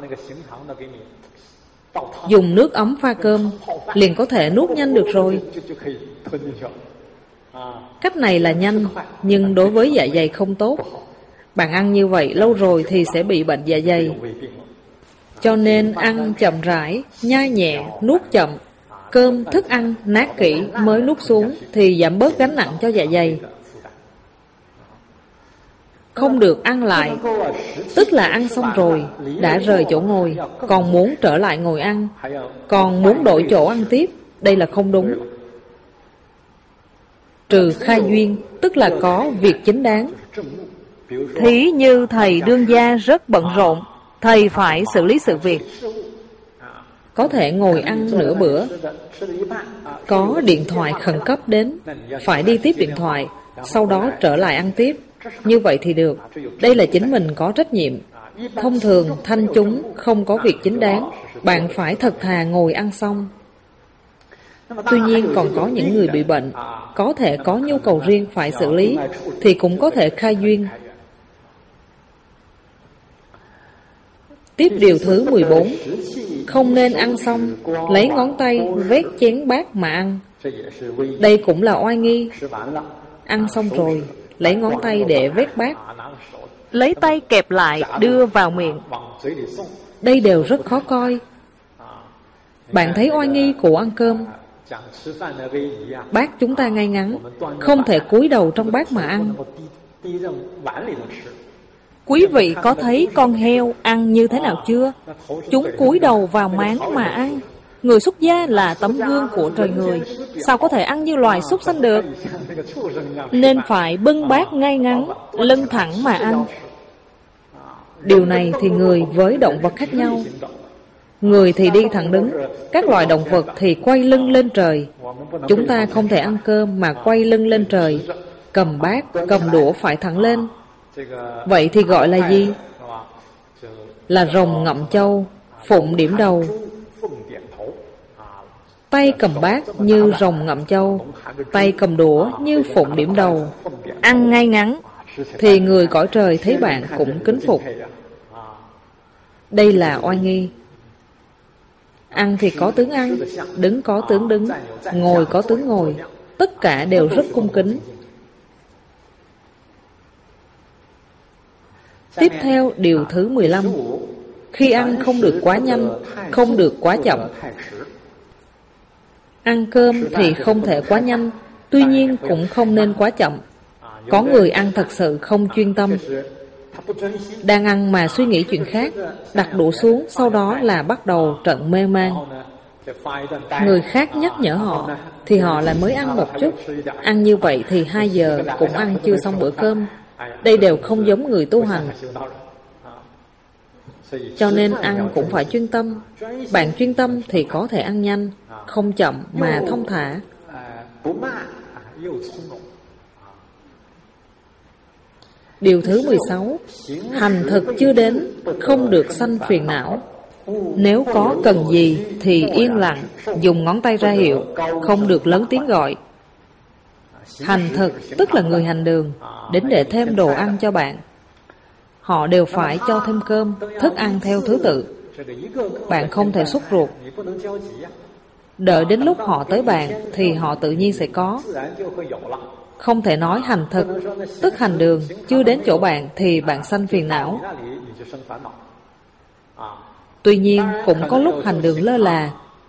dùng nước ấm pha cơm, liền có thể nuốt nhanh được rồi. Cách này là nhanh, nhưng đối với dạ dày không tốt. Bạn ăn như vậy lâu rồi thì sẽ bị bệnh dạ dày. Cho nên ăn chậm rãi, nhai nhẹ, nuốt chậm. Cơm, thức ăn, nát kỹ mới nuốt xuống thì giảm bớt gánh nặng cho dạ dày. không được ăn lại. Tức là ăn xong rồi, đã rời chỗ ngồi, còn muốn trở lại ngồi ăn, còn muốn đổi chỗ ăn tiếp. Đây là không đúng. Trừ khai duyên, tức là có việc chính đáng. Thí như thầy đương gia rất bận rộn, thầy phải xử lý sự việc, có thể ngồi ăn nửa bữa. Có điện thoại khẩn cấp đến, phải đi tiếp điện thoại, sau đó trở lại ăn tiếp. Như vậy thì được. Đây là chính mình có trách nhiệm. Thông thường thanh chúng không có việc chính đáng, bạn phải thật thà ngồi ăn xong. Tuy nhiên còn có những người bị bệnh, có thể có nhu cầu riêng phải xử lý, thì cũng có thể khai duyên. Tiếp điều thứ mười bốn. Không nên ăn xong lấy ngón tay vét chén bát mà ăn. Đây cũng là oai nghi. Ăn xong rồi lấy ngón tay để vét bát, lấy tay kẹp lại đưa vào miệng. Đây đều rất khó coi. Bạn thấy oai nghi của ăn cơm. Bát chúng ta ngay ngắn, không thể cúi đầu trong bát mà ăn. Quý vị có thấy con heo ăn như thế nào chưa? Chúng cúi đầu vào máng mà ăn. Người xuất gia là tấm gương của trời người, sao có thể ăn như loài súc sanh được? Nên phải bưng bát ngay ngắn, lưng thẳng mà ăn. Điều này thì người với động vật khác nhau. Người thì đi thẳng đứng, các loài động vật thì quay lưng lên trời. Chúng ta không thể ăn cơm mà quay lưng lên trời. Cầm bát, cầm đũa phải thẳng lên. Vậy thì gọi là gì? Là rồng ngậm châu, phụng điểm đầu. Tay cầm bát như rồng ngậm châu, tay cầm đũa như phụng điểm đầu. Ăn ngay ngắn, thì người cõi trời thấy bạn cũng kính phục. Đây là oai nghi. Ăn thì có tướng ăn, đứng có tướng đứng, ngồi có tướng ngồi. Tất cả đều rất cung kính. Tiếp theo điều thứ mười lăm. Khi ăn không được quá nhanh, không được quá chậm. Ăn cơm thì không thể quá nhanh, tuy nhiên cũng không nên quá chậm. Có người ăn thật sự không chuyên tâm, đang ăn mà suy nghĩ chuyện khác, đặt đũa xuống, sau đó là bắt đầu trận mê man. Người khác nhắc nhở họ, thì họ lại mới ăn một chút. Ăn như vậy thì hai giờ cũng ăn chưa xong bữa cơm. Đây đều không giống người tu hành. Cho nên ăn cũng phải chuyên tâm. Bạn chuyên tâm thì có thể ăn nhanh, không chậm mà thông thả. Điều thứ mười sáu. Hành thực chưa đến, không được sanh phiền não. Nếu có cần gì thì yên lặng, dùng ngón tay ra hiệu, không được lớn tiếng gọi. Hành thực tức là người hành đường, đến để thêm đồ ăn cho bạn. Họ đều phải cho thêm cơm, thức ăn theo thứ tự. Bạn không thể sốt ruột. Đợi đến lúc họ tới bạn thì họ tự nhiên sẽ có. Không thể nói hành thực, tức hành đường, chưa đến chỗ bạn thì bạn sanh phiền não. Tuy nhiên cũng có lúc hành đường lơ là,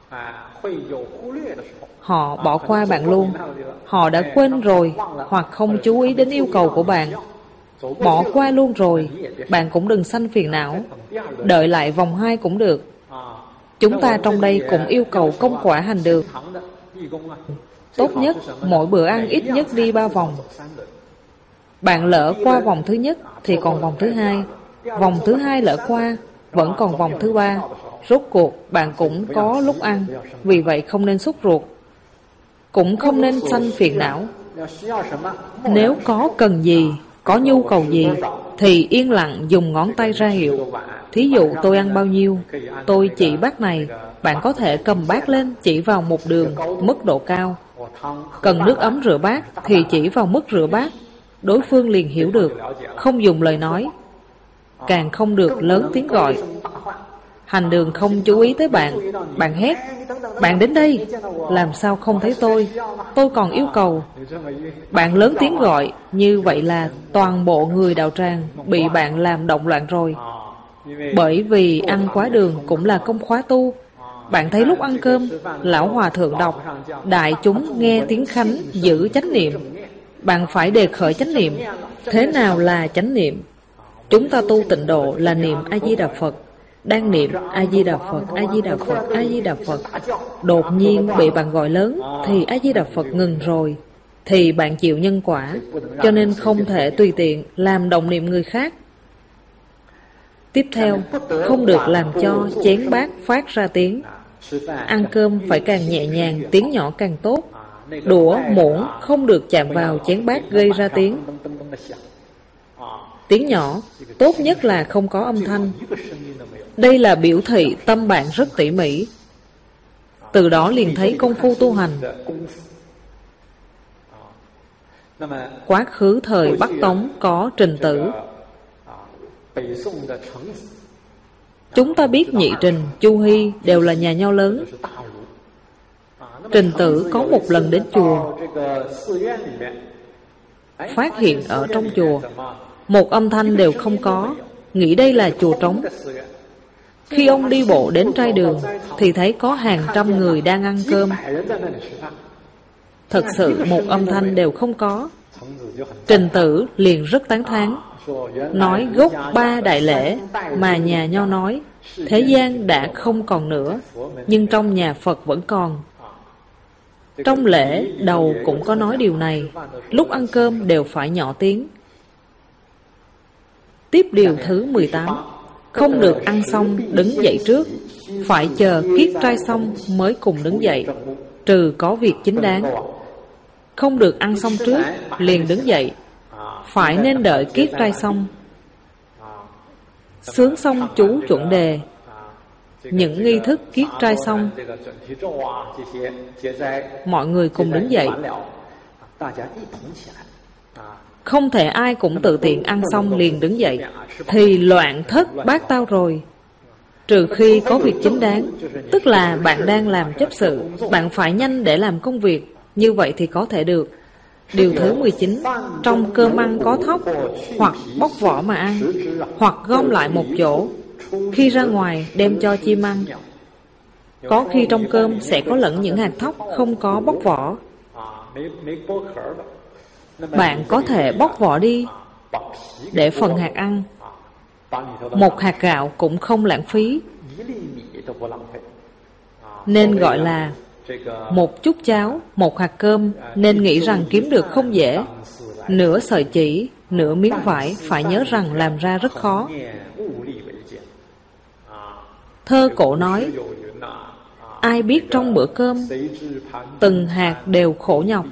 họ bỏ qua bạn luôn. Họ đã quên rồi, hoặc không chú ý đến yêu cầu của bạn, bỏ qua luôn rồi. Bạn cũng đừng sanh phiền não, đợi lại vòng hai cũng được. Chúng ta trong đây cũng yêu cầu công quả hành đường. Tốt nhất mỗi bữa ăn ít nhất đi ba vòng. Bạn lỡ qua vòng thứ nhất thì còn vòng thứ hai, vòng thứ hai lỡ qua vẫn còn vòng thứ ba. Rốt cuộc bạn cũng có lúc ăn, vì vậy không nên sốt ruột, cũng không nên sanh phiền não. Nếu có cần gì, có nhu cầu gì thì yên lặng dùng ngón tay ra hiệu. Thí dụ tôi ăn bao nhiêu, tôi chỉ bát này, bạn có thể cầm bát lên chỉ vào một đường, mức độ cao. Cần nước ấm rửa bát thì chỉ vào mức rửa bát, đối phương liền hiểu được, không dùng lời nói. Càng không được lớn tiếng gọi. Hành đường không chú ý tới bạn, bạn hét, bạn đến đây, làm sao không thấy tôi, tôi còn yêu cầu. Bạn lớn tiếng gọi, như vậy là toàn bộ người đạo tràng bị bạn làm động loạn rồi. Bởi vì ăn quá đường cũng là công khóa tu. Bạn thấy lúc ăn cơm, lão hòa thượng đọc, đại chúng nghe tiếng khánh giữ chánh niệm. Bạn phải đề khởi chánh niệm, Thế nào là chánh niệm? Chúng ta tu tịnh độ là niệm A-di-đà Phật. Đang niệm A-di-đà Phật, A-di-đà Phật, A-di-đà Phật. Đột nhiên bị bạn gọi lớn thì A-di-đà Phật ngừng rồi, thì bạn chịu nhân quả, cho nên không thể tùy tiện làm động niệm người khác. Tiếp theo, không được làm cho chén bát phát ra tiếng. Ăn cơm phải càng nhẹ nhàng, tiếng nhỏ càng tốt. Đũa, muỗng không được chạm vào chén bát gây ra tiếng. Tiếng nhỏ, tốt nhất là không có âm thanh. Đây là biểu thị tâm bạn rất tỉ mỉ. Từ đó liền thấy công phu tu hành. Quá khứ thời Bắc Tống có Trình Tử. Chúng ta biết Nhị Trình, Chu Hy đều là nhà nho lớn. Trình Tử có một lần đến chùa, phát hiện ở trong chùa một âm thanh đều không có, nghĩ đây là chùa trống. Khi ông đi bộ đến trai đường thì thấy có hàng trăm người đang ăn cơm. Thật sự một âm thanh đều không có. Trình Tử liền rất tán thán, nói gốc ba đại lễ mà nhà nho nói thế gian đã không còn nữa, nhưng trong nhà Phật vẫn còn. Trong lễ đầu cũng có nói điều này, lúc ăn cơm đều phải nhỏ tiếng. Tiếp điều thứ mười tám, không được ăn xong đứng dậy trước, phải chờ kiết trai xong mới cùng đứng dậy, trừ có việc chính đáng. Không được ăn xong trước liền đứng dậy, phải nên đợi kiết trai xong. Sướng xong chú chuẩn đề, những nghi thức kiết trai xong, mọi người cùng đứng dậy. Không thể ai cũng tự tiện ăn xong liền đứng dậy, thì loạn thất bát tao rồi. Trừ khi có việc chính đáng, tức là bạn đang làm chấp sự, bạn phải nhanh để làm công việc, như vậy thì có thể được. Điều thứ mười chín, trong cơm ăn có thóc, hoặc bóc vỏ mà ăn, hoặc gom lại một chỗ, khi ra ngoài đem cho chim ăn. Có khi trong cơm sẽ có lẫn những hạt thóc không có bóc vỏ. Bạn có thể bóc vỏ đi để phần hạt ăn. Một hạt gạo cũng không lãng phí, nên gọi là một chút cháo, một hạt cơm, nên nghĩ rằng kiếm được không dễ. Nửa sợi chỉ, nửa miếng vải, phải nhớ rằng làm ra rất khó. Thơ cổ nói, ai biết trong bữa cơm, từng hạt đều khổ nhọc.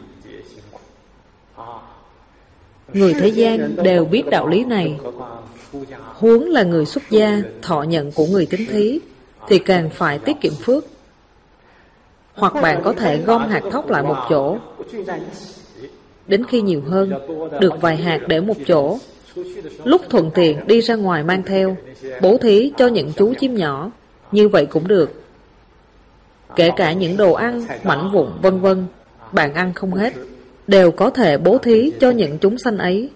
Người thế gian đều biết đạo lý này, huống là người xuất gia, thọ nhận của người tín thí, thì càng phải tiết kiệm phước. Hoặc bạn có thể gom hạt thóc lại một chỗ, đến khi nhiều hơn, được vài hạt để một chỗ. Lúc thuận tiện đi ra ngoài mang theo, bố thí cho những chú chim nhỏ, như vậy cũng được. Kể cả những đồ ăn, mảnh vụn vân vân, bạn ăn không hết, đều có thể bố thí cho những chúng sanh ấy.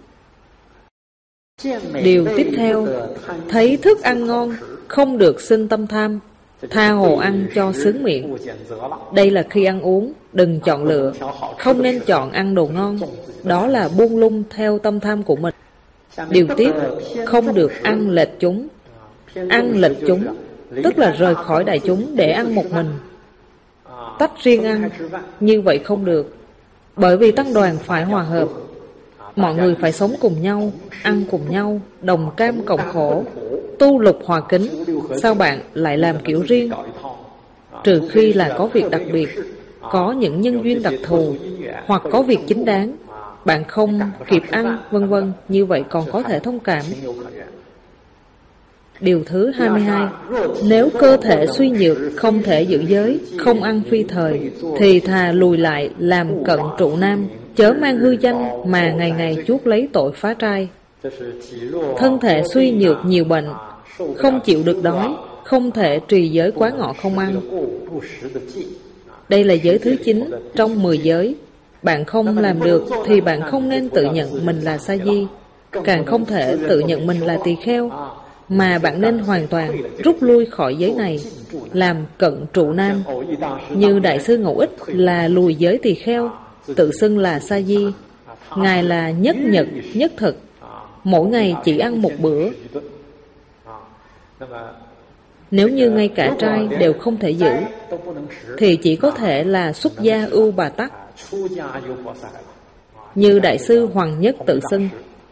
Điều tiếp theo, thấy thức ăn ngon, không được sinh tâm tham, tha hồ ăn cho sướng miệng. Đây là khi ăn uống, đừng chọn lựa, không nên chọn ăn đồ ngon, đó là buông lung theo tâm tham của mình. Điều tiếp, không được ăn lệch chúng. Ăn lệch chúng, tức là rời khỏi đại chúng để ăn một mình, tách riêng ăn, như vậy không được. Bởi vì tăng đoàn phải hòa hợp, mọi người phải sống cùng nhau, ăn cùng nhau, đồng cam cộng khổ, tu lục hòa kính. Sao bạn lại làm kiểu riêng? Trừ khi là có việc đặc biệt, có những nhân duyên đặc thù, hoặc có việc chính đáng, bạn không kịp ăn, vân vân, như vậy còn có thể thông cảm. Điều thứ hai mươi hai, nếu cơ thể suy nhược, không thể giữ giới, không ăn phi thời, thì thà lùi lại làm cận trụ nam, chớ mang hư danh mà ngày ngày chuốc lấy tội phá trai. Thân thể suy nhược nhiều bệnh, không chịu được đói, không thể trì giới quá ngọ không ăn. Đây là giới thứ chín trong mười giới. Bạn không làm được thì bạn không nên tự nhận mình là sa di, càng không thể tự nhận mình là tỳ kheo, mà bạn nên hoàn toàn rút lui khỏi giới này, làm cận trụ nam. Như Đại sư Ngẫu Ích là lùi giới tỳ kheo, tự xưng là sa di. Ngài là nhất nhật, nhất thực, mỗi ngày chỉ ăn một bữa. Nếu như ngay cả trai đều không thể giữ, thì chỉ có thể là xuất gia ưu bà tắc, như Đại sư Hoàng Nhất tự xưng.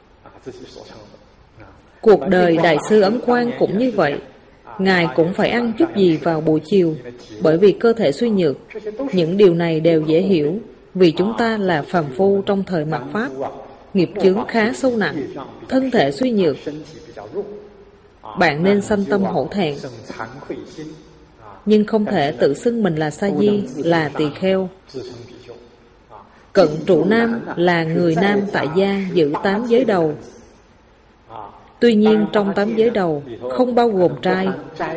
Cuộc đời Đại sư Ấn Quang cũng như vậy. Ngài cũng phải ăn chút gì vào buổi chiều, bởi vì cơ thể suy nhược. Những điều này đều dễ hiểu, vì chúng ta là phàm phu trong thời mạt Pháp, nghiệp chướng khá sâu nặng, thân thể suy nhược. Bạn nên sanh tâm hổ thẹn, nhưng không thể tự xưng mình là sa di, là tỳ kheo. Cận trụ nam là người nam tại gia giữ tám giới đầu. Tuy nhiên trong tám giới đầu không bao gồm trai.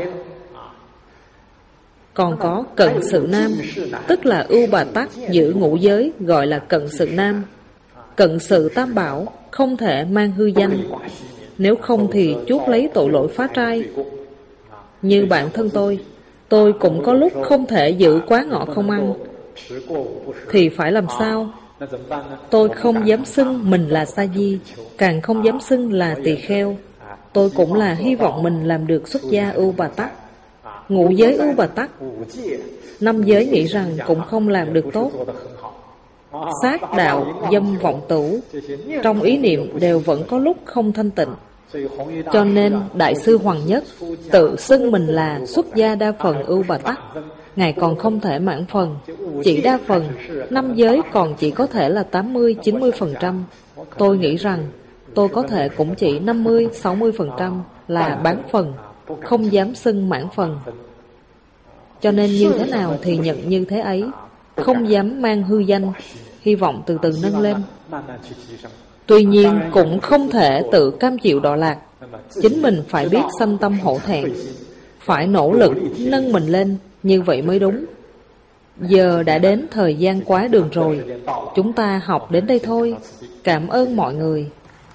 Còn có cận sự nam, tức là ưu bà tắc giữ ngũ giới, gọi là cận sự nam. Cận sự tam bảo không thể mang hư danh, nếu không thì chuốc lấy tội lỗi phá trai. Như bản thân tôi, tôi cũng có lúc không thể giữ quá ngọ không ăn, thì phải làm sao? Tôi không dám xưng mình là sa di, càng không dám xưng là tỳ kheo. Tôi cũng là hy vọng mình làm được xuất gia ưu bà tắc, ngũ giới ưu bà tắc. Năm giới nghĩ rằng cũng không làm được tốt. Sát đạo, dâm vọng tửu, trong ý niệm đều vẫn có lúc không thanh tịnh. Cho nên Đại sư Hoàng Nhất tự xưng mình là xuất gia đa phần ưu bà tắc. Ngài còn không thể mãn phần, chỉ đa phần. Năm giới còn chỉ có thể là tám mươi đến chín mươi phần trăm. Tôi nghĩ rằng tôi có thể cũng chỉ năm mươi đến sáu mươi phần trăm là bán phần, không dám xưng mãn phần. Cho nên như thế nào thì nhận như thế ấy, không dám mang hư danh, hy vọng từ từ nâng lên. Tuy nhiên cũng không thể tự cam chịu đọa lạc. Chính mình phải biết sanh tâm hổ thẹn, phải nỗ lực nâng mình lên, như vậy mới đúng. Giờ đã đến thời gian quá đường rồi, chúng ta học đến đây thôi. Cảm ơn mọi người.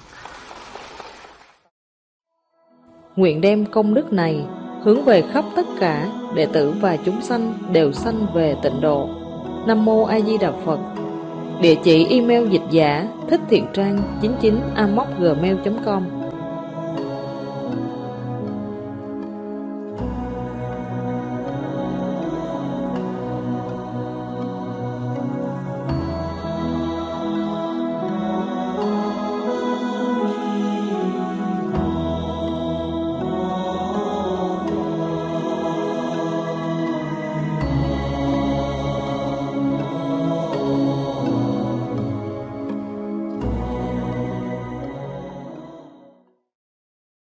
Nguyện đem công đức này hướng về khắp tất cả đệ tử và chúng sanh đều sanh về tịnh độ. Nam mô A Di Đà Phật. Địa chỉ email dịch giả thích thiện trang chín mươi chín a m o c gmail chấm com.